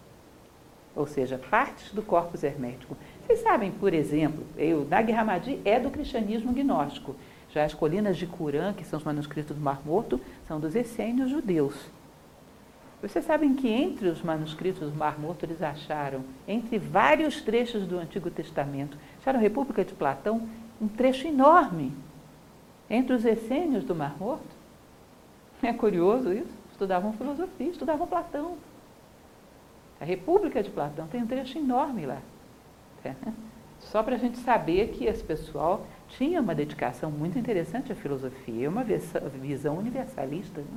S1: ou seja, partes do corpus hermético. Vocês sabem, por exemplo, o Nag Hammadi é do cristianismo gnóstico. Já as colinas de Corã, que são os manuscritos do Mar Morto, são dos essênios judeus. Vocês sabem que entre os manuscritos do Mar Morto eles acharam, entre vários trechos do Antigo Testamento, acharam a República de Platão, um trecho enorme, entre os essênios do Mar Morto. É curioso isso? Estudavam filosofia, estudavam Platão. A República de Platão tem um trecho enorme lá. É. Só para a gente saber que esse pessoal tinha uma dedicação muito interessante à filosofia, uma visão universalista, né?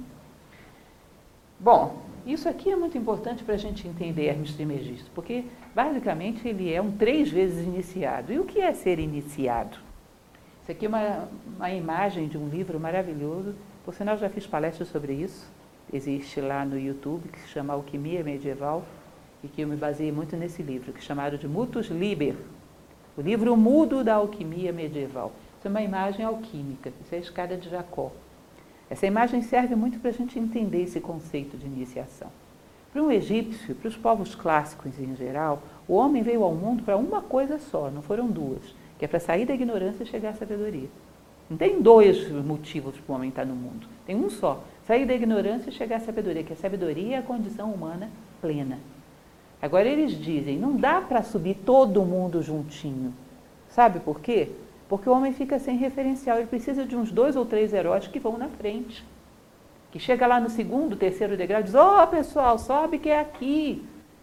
S1: Bom, isso aqui é muito importante para a gente entender Hermes Trismegisto, porque basicamente ele é um três vezes iniciado. E o que é ser iniciado? Isso aqui é uma, uma imagem de um livro maravilhoso, por sinal já fiz palestras sobre isso, existe lá no YouTube, que se chama Alquimia Medieval, e que eu me baseei muito nesse livro, que é chamado de Mutus Liber, o livro mudo da alquimia medieval. Isso é uma imagem alquímica, isso é a escada de Jacó. Essa imagem serve muito para a gente entender esse conceito de iniciação. Para um egípcio, para os povos clássicos em geral, o homem veio ao mundo para uma coisa só, não foram duas, que é para sair da ignorância e chegar à sabedoria. Não tem dois motivos para o homem estar no mundo, tem um só, sair da ignorância e chegar à sabedoria, que a sabedoria é a condição humana plena. Agora eles dizem, não dá para subir todo mundo juntinho. Sabe por quê? Porque o homem fica sem referencial, ele precisa de uns dois ou três heróis que vão na frente. Que chega lá no segundo, terceiro degrau e diz, ó, oh, pessoal, sobe que é aqui.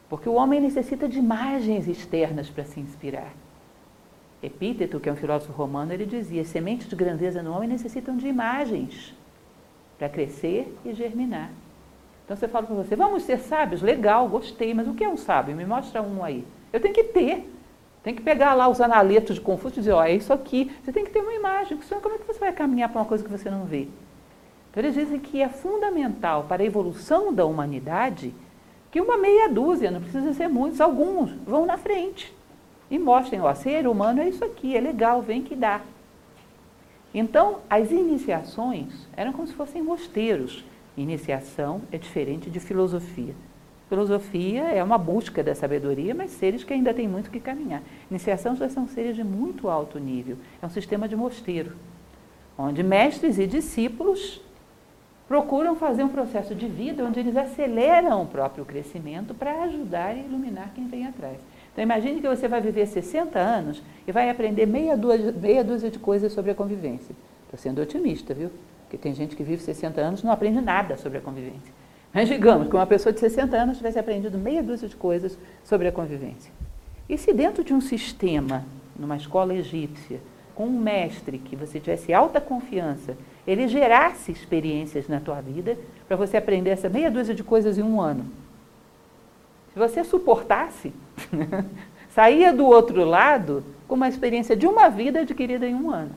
S1: Porque o homem necessita de imagens externas para se inspirar. Epíteto, que é um filósofo romano, ele dizia: as sementes de grandeza no homem necessitam de imagens para crescer e germinar. Então você fala para você: vamos ser sábios? Legal, gostei, mas o que é um sábio? Me mostra um aí. Eu tenho que ter. Tem que pegar lá os analetos de Confúcio e dizer: ó, é isso aqui. Você tem que ter uma imagem, porque senão como é que você vai caminhar para uma coisa que você não vê? Então eles dizem que é fundamental para a evolução da humanidade que uma meia dúzia, não precisa ser muitos, alguns, vão na frente e mostrem: ó, ser humano é isso aqui, é legal, vem que dá. Então, as iniciações eram como se fossem mosteiros. Iniciação é diferente de filosofia. Filosofia é uma busca da sabedoria, mas seres que ainda têm muito que caminhar. Iniciação já são seres de muito alto nível. É um sistema de mosteiro, onde mestres e discípulos procuram fazer um processo de vida onde eles aceleram o próprio crescimento para ajudar e iluminar quem vem atrás. Então imagine que você vai viver sessenta anos e vai aprender meia dúzia, meia dúzia de coisas sobre a convivência. Estou sendo otimista, viu? Porque tem gente que vive sessenta anos e não aprende nada sobre a convivência. Mas digamos que uma pessoa de sessenta anos tivesse aprendido meia dúzia de coisas sobre a convivência. E se dentro de um sistema, numa escola egípcia, com um mestre que você tivesse alta confiança, ele gerasse experiências na tua vida para você aprender essa meia dúzia de coisas em um ano. Se você suportasse, saía do outro lado com uma experiência de uma vida adquirida em um ano.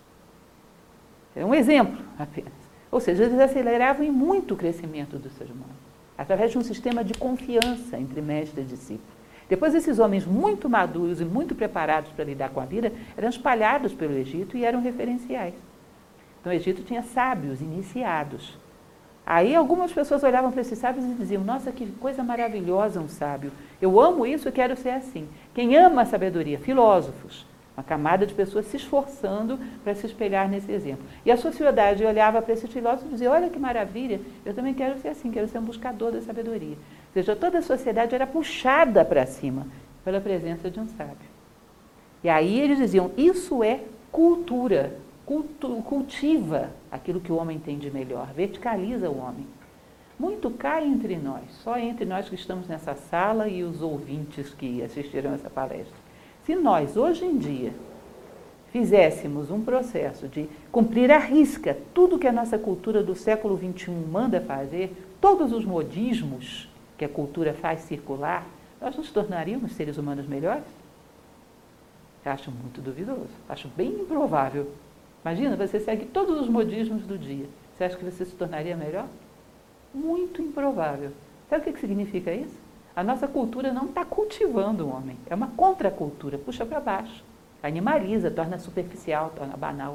S1: É um exemplo apenas. Ou seja, eles aceleravam em muito o crescimento do ser humano, através de um sistema de confiança entre mestre e discípulo. Depois, esses homens muito maduros e muito preparados para lidar com a vida eram espalhados pelo Egito e eram referenciais. Então, o Egito tinha sábios iniciados. Aí, algumas pessoas olhavam para esses sábios e diziam: nossa, que coisa maravilhosa um sábio. Eu amo isso e quero ser assim. Quem ama a sabedoria? Filósofos. Uma camada de pessoas se esforçando para se espelhar nesse exemplo. E a sociedade olhava para esses filósofos e dizia: olha que maravilha, eu também quero ser assim, quero ser um buscador da sabedoria. Ou seja, toda a sociedade era puxada para cima pela presença de um sábio. E aí eles diziam: isso é cultura, cultu- cultiva aquilo que o homem tem de melhor, verticaliza o homem. Muito cai entre nós, só entre nós que estamos nessa sala e os ouvintes que assistirão essa palestra. Se nós, hoje em dia, fizéssemos um processo de cumprir à risca tudo que a nossa cultura do século vinte e um manda fazer, todos os modismos que a cultura faz circular, nós nos tornaríamos seres humanos melhores? Eu acho muito duvidoso, acho bem improvável. Imagina, você segue todos os modismos do dia. Você acha que você se tornaria melhor? Muito improvável. Sabe o que significa isso? A nossa cultura não está cultivando o homem. É uma contracultura, puxa para baixo. Animaliza, torna superficial, torna banal.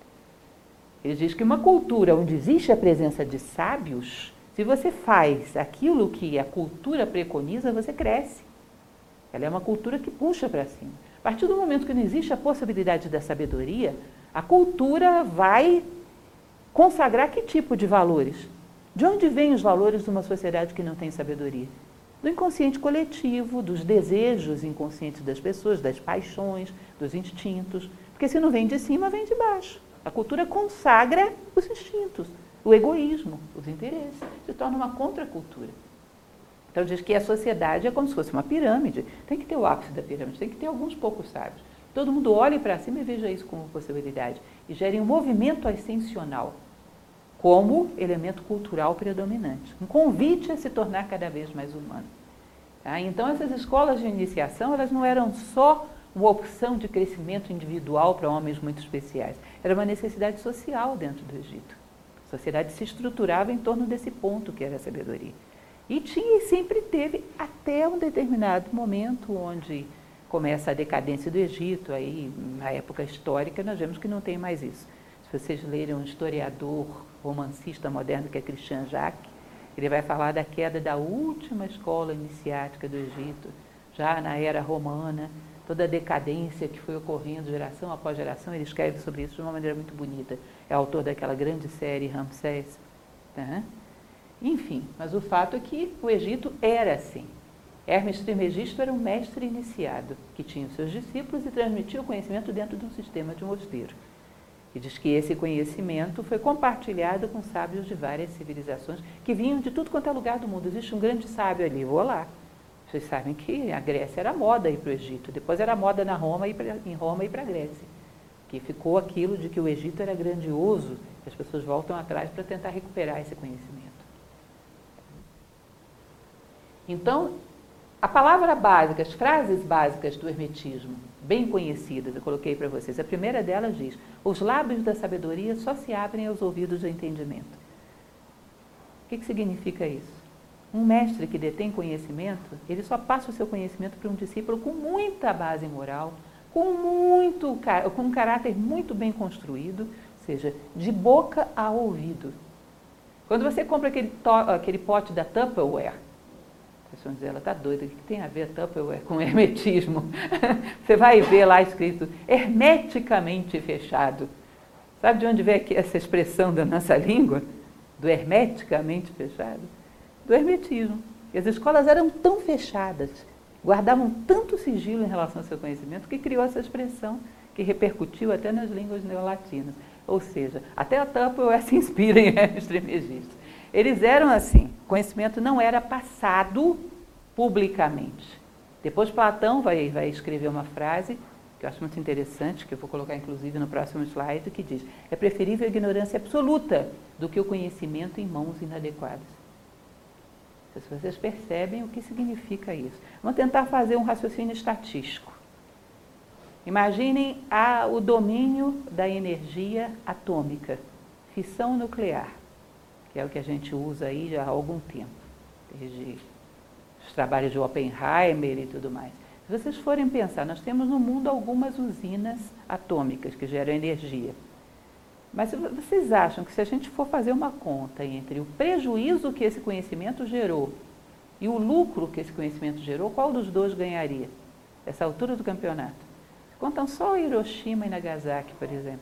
S1: Ele diz que uma cultura onde existe a presença de sábios, se você faz aquilo que a cultura preconiza, você cresce. Ela é uma cultura que puxa para cima. A partir do momento que não existe a possibilidade da sabedoria, a cultura vai consagrar que tipo de valores? De onde vêm os valores de uma sociedade que não tem sabedoria? Do inconsciente coletivo, dos desejos inconscientes das pessoas, das paixões, dos instintos. Porque se não vem de cima, vem de baixo. A cultura consagra os instintos, o egoísmo, os interesses. Se torna uma contracultura. Então diz que a sociedade é como se fosse uma pirâmide. Tem que ter o ápice da pirâmide, tem que ter alguns poucos sábios. Todo mundo olhe para cima e veja isso como possibilidade. E gere um movimento ascensional como elemento cultural predominante. Um convite a se tornar cada vez mais humano. Tá? Então, essas escolas de iniciação, elas não eram só uma opção de crescimento individual para homens muito especiais. Era uma necessidade social dentro do Egito. A sociedade se estruturava em torno desse ponto que era a sabedoria. E tinha e sempre teve até um determinado momento onde começa a decadência do Egito, aí na época histórica nós vemos que não tem mais isso. Se vocês lerem um historiador romancista moderno que é Christian Jacques, ele vai falar da queda da última escola iniciática do Egito, já na era romana, toda a decadência que foi ocorrendo geração após geração. Ele escreve sobre isso de uma maneira muito bonita. É autor daquela grande série Ramsés. Tá? Enfim, mas o fato é que o Egito era assim. Hermes Trismegisto era um mestre iniciado, que tinha os seus discípulos e transmitia o conhecimento dentro de um sistema de mosteiro. E diz que esse conhecimento foi compartilhado com sábios de várias civilizações que vinham de tudo quanto é lugar do mundo. Existe um grande sábio ali, vou lá. Vocês sabem que a Grécia era moda ir para o Egito, depois era moda na Roma ir pra, em Roma ir para a Grécia. Que ficou aquilo de que o Egito era grandioso, que as pessoas voltam atrás para tentar recuperar esse conhecimento. Então, a palavra básica, as frases básicas do hermetismo, bem conhecidas, eu coloquei para vocês. A primeira delas diz: os lábios da sabedoria só se abrem aos ouvidos do entendimento. O que, que significa isso? Um mestre que detém conhecimento, ele só passa o seu conhecimento para um discípulo com muita base moral, com, muito, com um caráter muito bem construído, ou seja, de boca a ouvido. Quando você compra aquele, to, aquele pote da Tupperware, a pessoa diz, ela está doida, o que tem a ver Tupperware com hermetismo? Você vai ver lá escrito, hermeticamente fechado. Sabe de onde vem essa expressão da nossa língua? Do hermeticamente fechado? Do hermetismo. E as escolas eram tão fechadas, guardavam tanto sigilo em relação ao seu conhecimento, que criou essa expressão que repercutiu até nas línguas neolatinas. Ou seja, até a Tupperware se inspira em hermetistas. Eles eram assim, o conhecimento não era passado publicamente. Depois Platão vai, vai escrever uma frase, que eu acho muito interessante, que eu vou colocar inclusive no próximo slide, que diz: é preferível a ignorância absoluta do que o conhecimento em mãos inadequadas. Se vocês percebem o que significa isso. Vamos tentar fazer um raciocínio estatístico. Imaginem a, o domínio da energia atômica, fissão nuclear, que é o que a gente usa aí já há algum tempo, desde os trabalhos de Oppenheimer e tudo mais. Se vocês forem pensar, nós temos no mundo algumas usinas atômicas que geram energia. Mas vocês acham que se a gente for fazer uma conta entre o prejuízo que esse conhecimento gerou e o lucro que esse conhecimento gerou, qual dos dois ganharia? Essa altura do campeonato. Contam só Hiroshima e Nagasaki, por exemplo.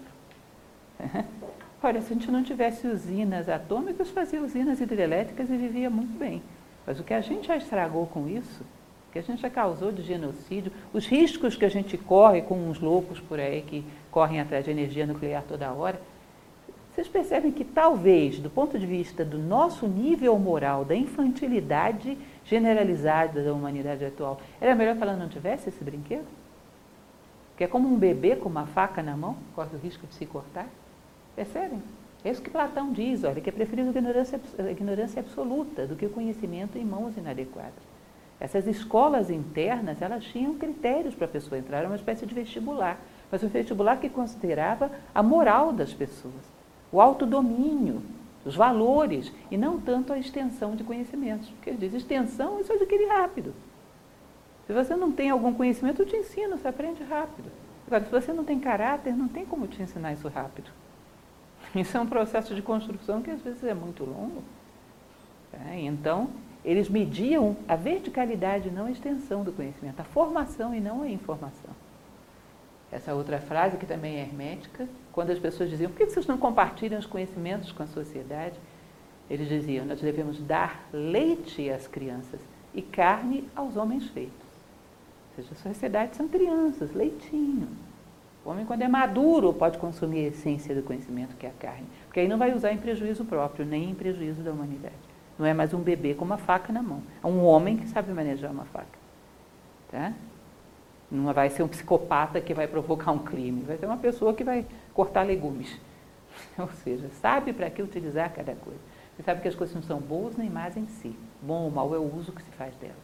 S1: Olha, se a gente não tivesse usinas atômicas, fazia usinas hidrelétricas e vivia muito bem. Mas o que a gente já estragou com isso, o que a gente já causou de genocídio, os riscos que a gente corre com uns loucos por aí que correm atrás de energia nuclear toda hora, vocês percebem que talvez, do ponto de vista do nosso nível moral, da infantilidade generalizada da humanidade atual, era melhor que ela não tivesse esse brinquedo? Que é como um bebê com uma faca na mão, corre o risco de se cortar. Percebem? É isso que Platão diz, olha, que é preferível a ignorância, a ignorância absoluta do que o conhecimento em mãos inadequadas. Essas escolas internas, elas tinham critérios para a pessoa entrar, era uma espécie de vestibular, mas um vestibular que considerava a moral das pessoas, o autodomínio, os valores, e não tanto a extensão de conhecimentos. Porque ele diz, extensão, isso adquire rápido. Se você não tem algum conhecimento, eu te ensino, você aprende rápido. Agora, se você não tem caráter, não tem como te ensinar isso rápido. Isso é um processo de construção que às vezes é muito longo. É, então, eles mediam a verticalidade, não a extensão do conhecimento, a formação e não a informação. Essa outra frase, que também é hermética, quando as pessoas diziam, por que vocês não compartilham os conhecimentos com a sociedade? Eles diziam, nós devemos dar leite às crianças e carne aos homens feitos. Ou seja, a sociedade são crianças, leitinho. O homem, quando é maduro, pode consumir a essência do conhecimento, que é a carne. Porque aí não vai usar em prejuízo próprio, nem em prejuízo da humanidade. Não é mais um bebê com uma faca na mão. É um homem que sabe manejar uma faca. Tá? Não vai ser um psicopata que vai provocar um crime. Vai ser uma pessoa que vai cortar legumes. Ou seja, sabe para que utilizar cada coisa. Você sabe que as coisas não são boas nem más em si. Bom ou mal é o uso que se faz delas.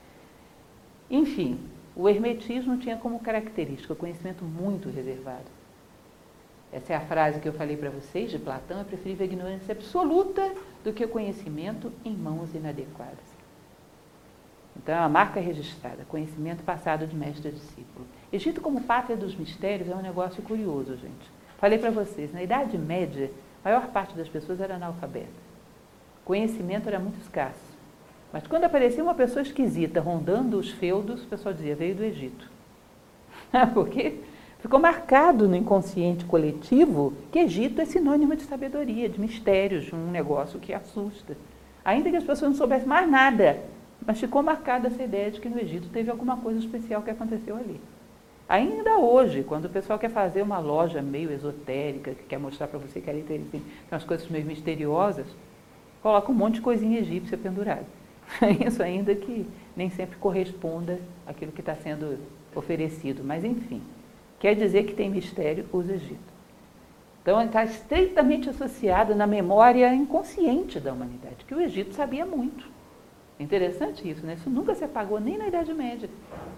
S1: Enfim, o hermetismo tinha como característica o conhecimento muito reservado. Essa é a frase que eu falei para vocês, de Platão: é preferível a ignorância absoluta do que o conhecimento em mãos inadequadas. Então, é uma marca registrada, conhecimento passado de mestre a discípulo. Egito como pátria dos mistérios é um negócio curioso, gente. Falei para vocês, na Idade Média, a maior parte das pessoas era analfabeta. Conhecimento era muito escasso. Mas quando aparecia uma pessoa esquisita rondando os feudos, o pessoal dizia, veio do Egito. Porque ficou marcado no inconsciente coletivo que Egito é sinônimo de sabedoria, de mistérios, de um negócio que assusta. Ainda que as pessoas não soubessem mais nada, mas ficou marcada essa ideia de que no Egito teve alguma coisa especial que aconteceu ali. Ainda hoje, quando o pessoal quer fazer uma loja meio esotérica, que quer mostrar para você que ali tem, tem umas coisas meio misteriosas, coloca um monte de coisinha egípcia pendurada. Isso ainda que nem sempre corresponda àquilo que está sendo oferecido, mas enfim, quer dizer que tem mistério os egípcios. Então está estreitamente associado na memória inconsciente da humanidade, que o Egito sabia muito. Interessante isso, né? Isso nunca se apagou nem na Idade Média.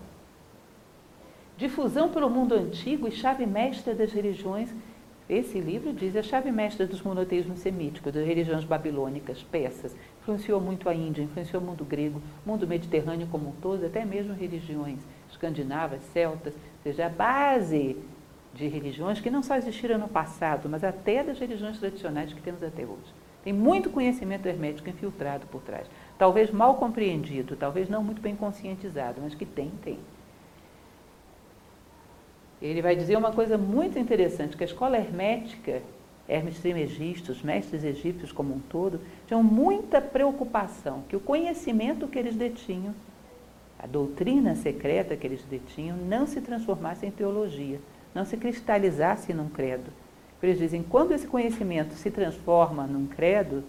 S1: Difusão pelo mundo antigo e chave mestra das religiões. Esse livro diz a chave mestra dos monoteísmos semíticos, das religiões babilônicas, persas. Influenciou muito a Índia, influenciou o mundo grego, o mundo mediterrâneo como um todo, até mesmo religiões escandinavas, celtas, ou seja, a base de religiões que não só existiram no passado, mas até das religiões tradicionais que temos até hoje. Tem muito conhecimento hermético infiltrado por trás. Talvez mal compreendido, talvez não muito bem conscientizado, mas que tem, tem. Ele vai dizer uma coisa muito interessante, que a escola hermética, Hermes Trismegisto, os mestres egípcios como um todo, tinham muita preocupação que o conhecimento que eles detinham, a doutrina secreta que eles detinham, não se transformasse em teologia, não se cristalizasse num credo. Eles dizem, quando esse conhecimento se transforma num credo,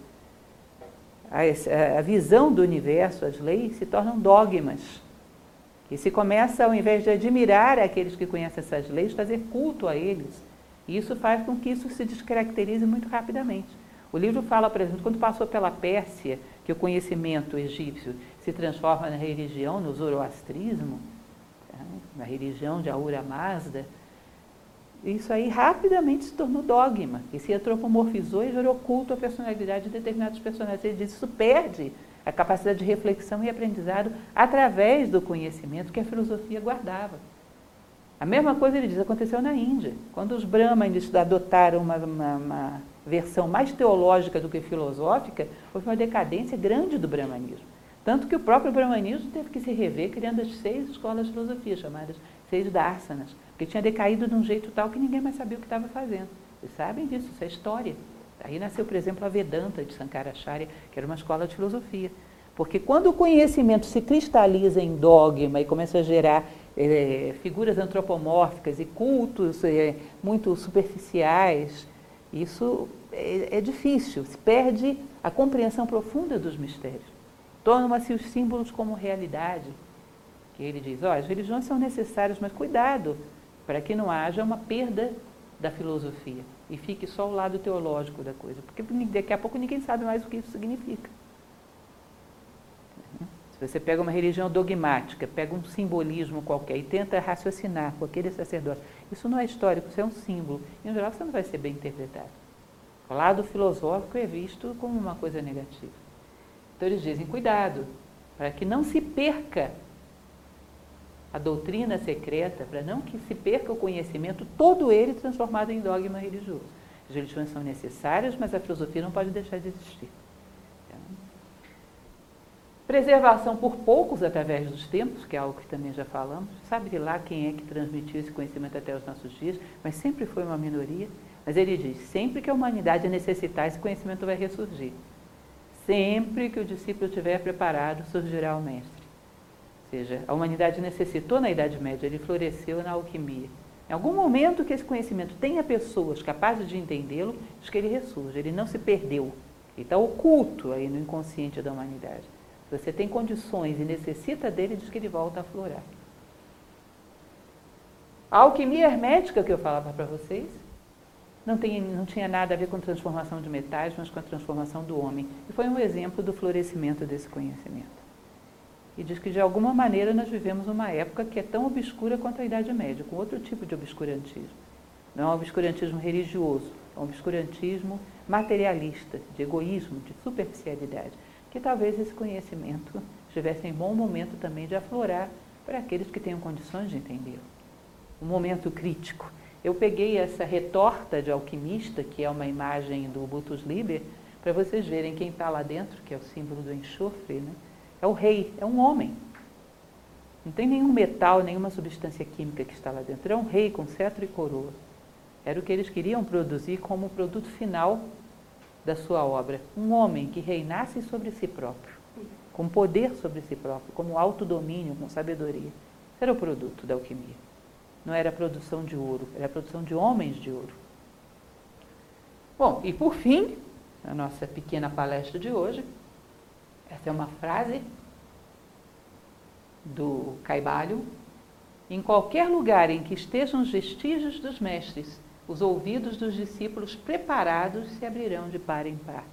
S1: a, a visão do universo, as leis, se tornam dogmas. E se começa, ao invés de admirar aqueles que conhecem essas leis, fazer culto a eles. E isso faz com que isso se descaracterize muito rapidamente. O livro fala, por exemplo, quando passou pela Pérsia, que o conhecimento egípcio se transforma na religião, no zoroastrismo, na religião de Ahura Mazda, isso aí rapidamente se tornou dogma, e se antropomorfizou e gerou culto à personalidade de determinados personagens. Ele diz, isso perde a capacidade de reflexão e aprendizado através do conhecimento que a filosofia guardava. A mesma coisa, ele diz, aconteceu na Índia. Quando os brahmanes adotaram uma, uma, uma versão mais teológica do que filosófica, houve uma decadência grande do brahmanismo. Tanto que o próprio brahmanismo teve que se rever, criando as seis escolas de filosofia, chamadas seis dársanas, porque tinha decaído de um jeito tal que ninguém mais sabia o que estava fazendo. Vocês sabem disso, isso é história. Aí nasceu, por exemplo, a Vedanta de Sankaracharya, que era uma escola de filosofia. Porque quando o conhecimento se cristaliza em dogma e começa a gerar é, figuras antropomórficas e cultos é, muito superficiais, isso é, é difícil, se perde a compreensão profunda dos mistérios. Tornam-se os símbolos como realidade. Que ele diz, ó, as religiões são necessárias, mas cuidado para que não haja uma perda da filosofia e fique só o lado teológico da coisa, porque daqui a pouco ninguém sabe mais o que isso significa. Se você pega uma religião dogmática, pega um simbolismo qualquer e tenta raciocinar com aquele sacerdote, isso não é histórico, isso é um símbolo. Em geral, você não vai ser bem interpretado. O lado filosófico é visto como uma coisa negativa. Então eles dizem, cuidado, para que não se perca a doutrina secreta, para não que se perca o conhecimento, todo ele transformado em dogma religioso. As religiões são necessárias, mas a filosofia não pode deixar de existir. Então, preservação por poucos através dos tempos, que é algo que também já falamos. Sabe lá quem é que transmitiu esse conhecimento até os nossos dias, mas sempre foi uma minoria. Mas ele diz, sempre que a humanidade necessitar, esse conhecimento vai ressurgir. Sempre que o discípulo estiver preparado, surgirá o mestre. Ou seja, a humanidade necessitou na Idade Média, ele floresceu na alquimia. Em algum momento que esse conhecimento tenha pessoas capazes de entendê-lo, diz que ele ressurge, ele não se perdeu. Ele está oculto aí no inconsciente da humanidade. Se você tem condições e necessita dele, diz que ele volta a florar. A alquimia hermética que eu falava para vocês, não, tem, não tinha nada a ver com transformação de metais, mas com a transformação do homem. E foi um exemplo do florescimento desse conhecimento. E diz que, de alguma maneira, nós vivemos uma época que é tão obscura quanto a Idade Média, com outro tipo de obscurantismo. Não é um obscurantismo religioso, é um obscurantismo materialista, de egoísmo, de superficialidade, que talvez esse conhecimento estivesse em bom momento também de aflorar para aqueles que tenham condições de entendê-lo. Um momento crítico. Eu peguei essa retorta de alquimista, que é uma imagem do Brutus Liber, para vocês verem quem está lá dentro, que é o símbolo do enxofre, né? É o rei, é um homem. Não tem nenhum metal, nenhuma substância química que está lá dentro. É um rei com cetro e coroa. Era o que eles queriam produzir como produto final da sua obra. Um homem que reinasse sobre si próprio, com poder sobre si próprio, como autodomínio, com sabedoria. Esse era o produto da alquimia. Não era a produção de ouro, era a produção de homens de ouro. Bom, e por fim, a nossa pequena palestra de hoje, Essa é uma frase do Caibalho. Em qualquer lugar em que estejam os vestígios dos mestres, os ouvidos dos discípulos preparados se abrirão de par em par.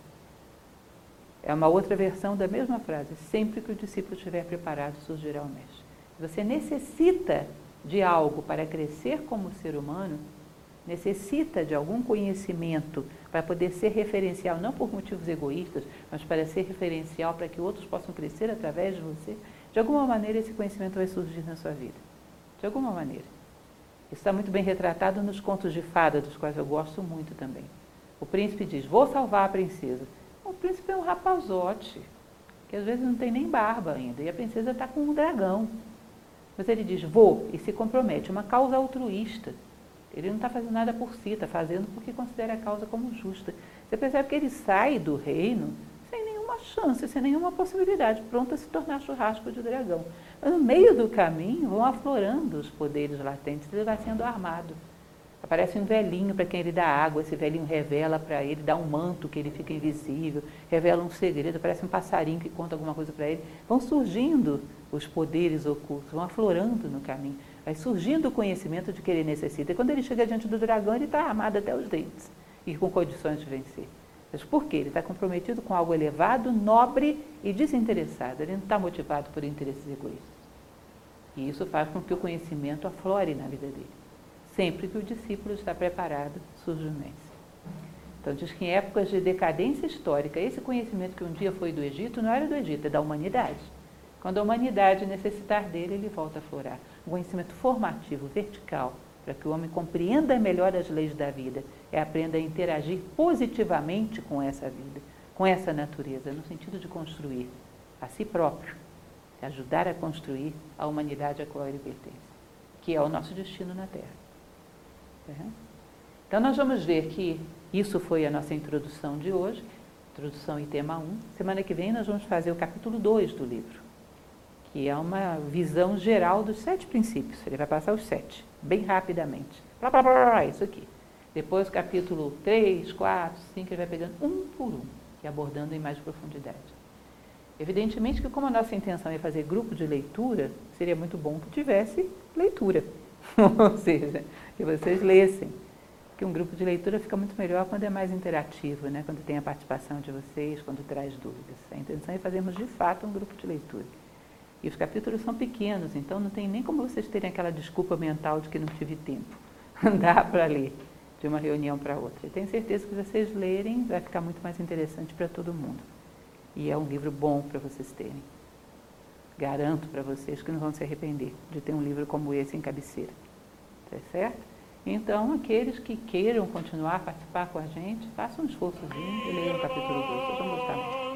S1: É uma outra versão da mesma frase. Sempre que o discípulo estiver preparado, surgirá o mestre. Você necessita de algo para crescer como ser humano, necessita de algum conhecimento para poder ser referencial, não por motivos egoístas, mas para ser referencial para que outros possam crescer através de você. De alguma maneira esse conhecimento vai surgir na sua vida. De alguma maneira. Isso está muito bem retratado nos contos de fada, dos quais eu gosto muito também. O príncipe diz, vou salvar a princesa. O príncipe é um rapazote, que às vezes não tem nem barba ainda, e a princesa está com um dragão. Mas ele diz, vou, e se compromete, uma causa altruísta. Ele não está fazendo nada por si, está fazendo porque considera a causa como justa. Você percebe que ele sai do reino sem nenhuma chance, sem nenhuma possibilidade, pronto a se tornar churrasco de dragão. Mas no meio do caminho vão aflorando os poderes latentes, ele vai sendo armado. Aparece um velhinho para quem ele dá água, esse velhinho revela para ele, dá um manto que ele fica invisível, revela um segredo, aparece um passarinho que conta alguma coisa para ele. Vão surgindo os poderes ocultos, vão aflorando no caminho, vai surgindo o conhecimento de que ele necessita. E quando ele chega diante do dragão, ele está armado até os dentes e com condições de vencer. Mas por quê? Ele está comprometido com algo elevado, nobre e desinteressado. Ele não está motivado por interesses egoístas. E isso faz com que o conhecimento aflore na vida dele. Sempre que o discípulo está preparado, surge o mestre. Então diz que em épocas de decadência histórica, esse conhecimento que um dia foi do Egito, não era do Egito, é da humanidade. Quando a humanidade necessitar dele, ele volta a aflorar. Um conhecimento formativo, vertical, para que o homem compreenda melhor as leis da vida e aprenda a interagir positivamente com essa vida, com essa natureza, no sentido de construir a si próprio, de ajudar a construir a humanidade a qual ele pertence, que é o nosso destino na Terra. Então nós vamos ver que isso foi a nossa introdução de hoje, introdução e tema um. Semana que vem nós vamos fazer o capítulo dois do livro, que é uma visão geral dos sete princípios. Ele vai passar os sete, bem rapidamente. Blá, blá, blá, blá, isso aqui. Depois o capítulo três, quatro, cinco, ele vai pegando um por um, e abordando em mais profundidade. Evidentemente que como a nossa intenção é fazer grupo de leitura, seria muito bom que tivesse leitura. Ou seja, que vocês lessem. Porque um grupo de leitura fica muito melhor quando é mais interativo, né? Quando tem a participação de vocês, quando traz dúvidas. A intenção é fazermos de fato um grupo de leitura. E os capítulos são pequenos, então não tem nem como vocês terem aquela desculpa mental de que não tive tempo. Dá para ler de uma reunião para outra. Eu tenho certeza que vocês lerem vai ficar muito mais interessante para todo mundo. E é um livro bom para vocês terem. Garanto para vocês que não vão se arrepender de ter um livro como esse em cabeceira. Tá certo? Então, aqueles que queiram continuar a participar com a gente, façam um esforçozinho e leiam o capítulo dois, vocês vão gostar muito.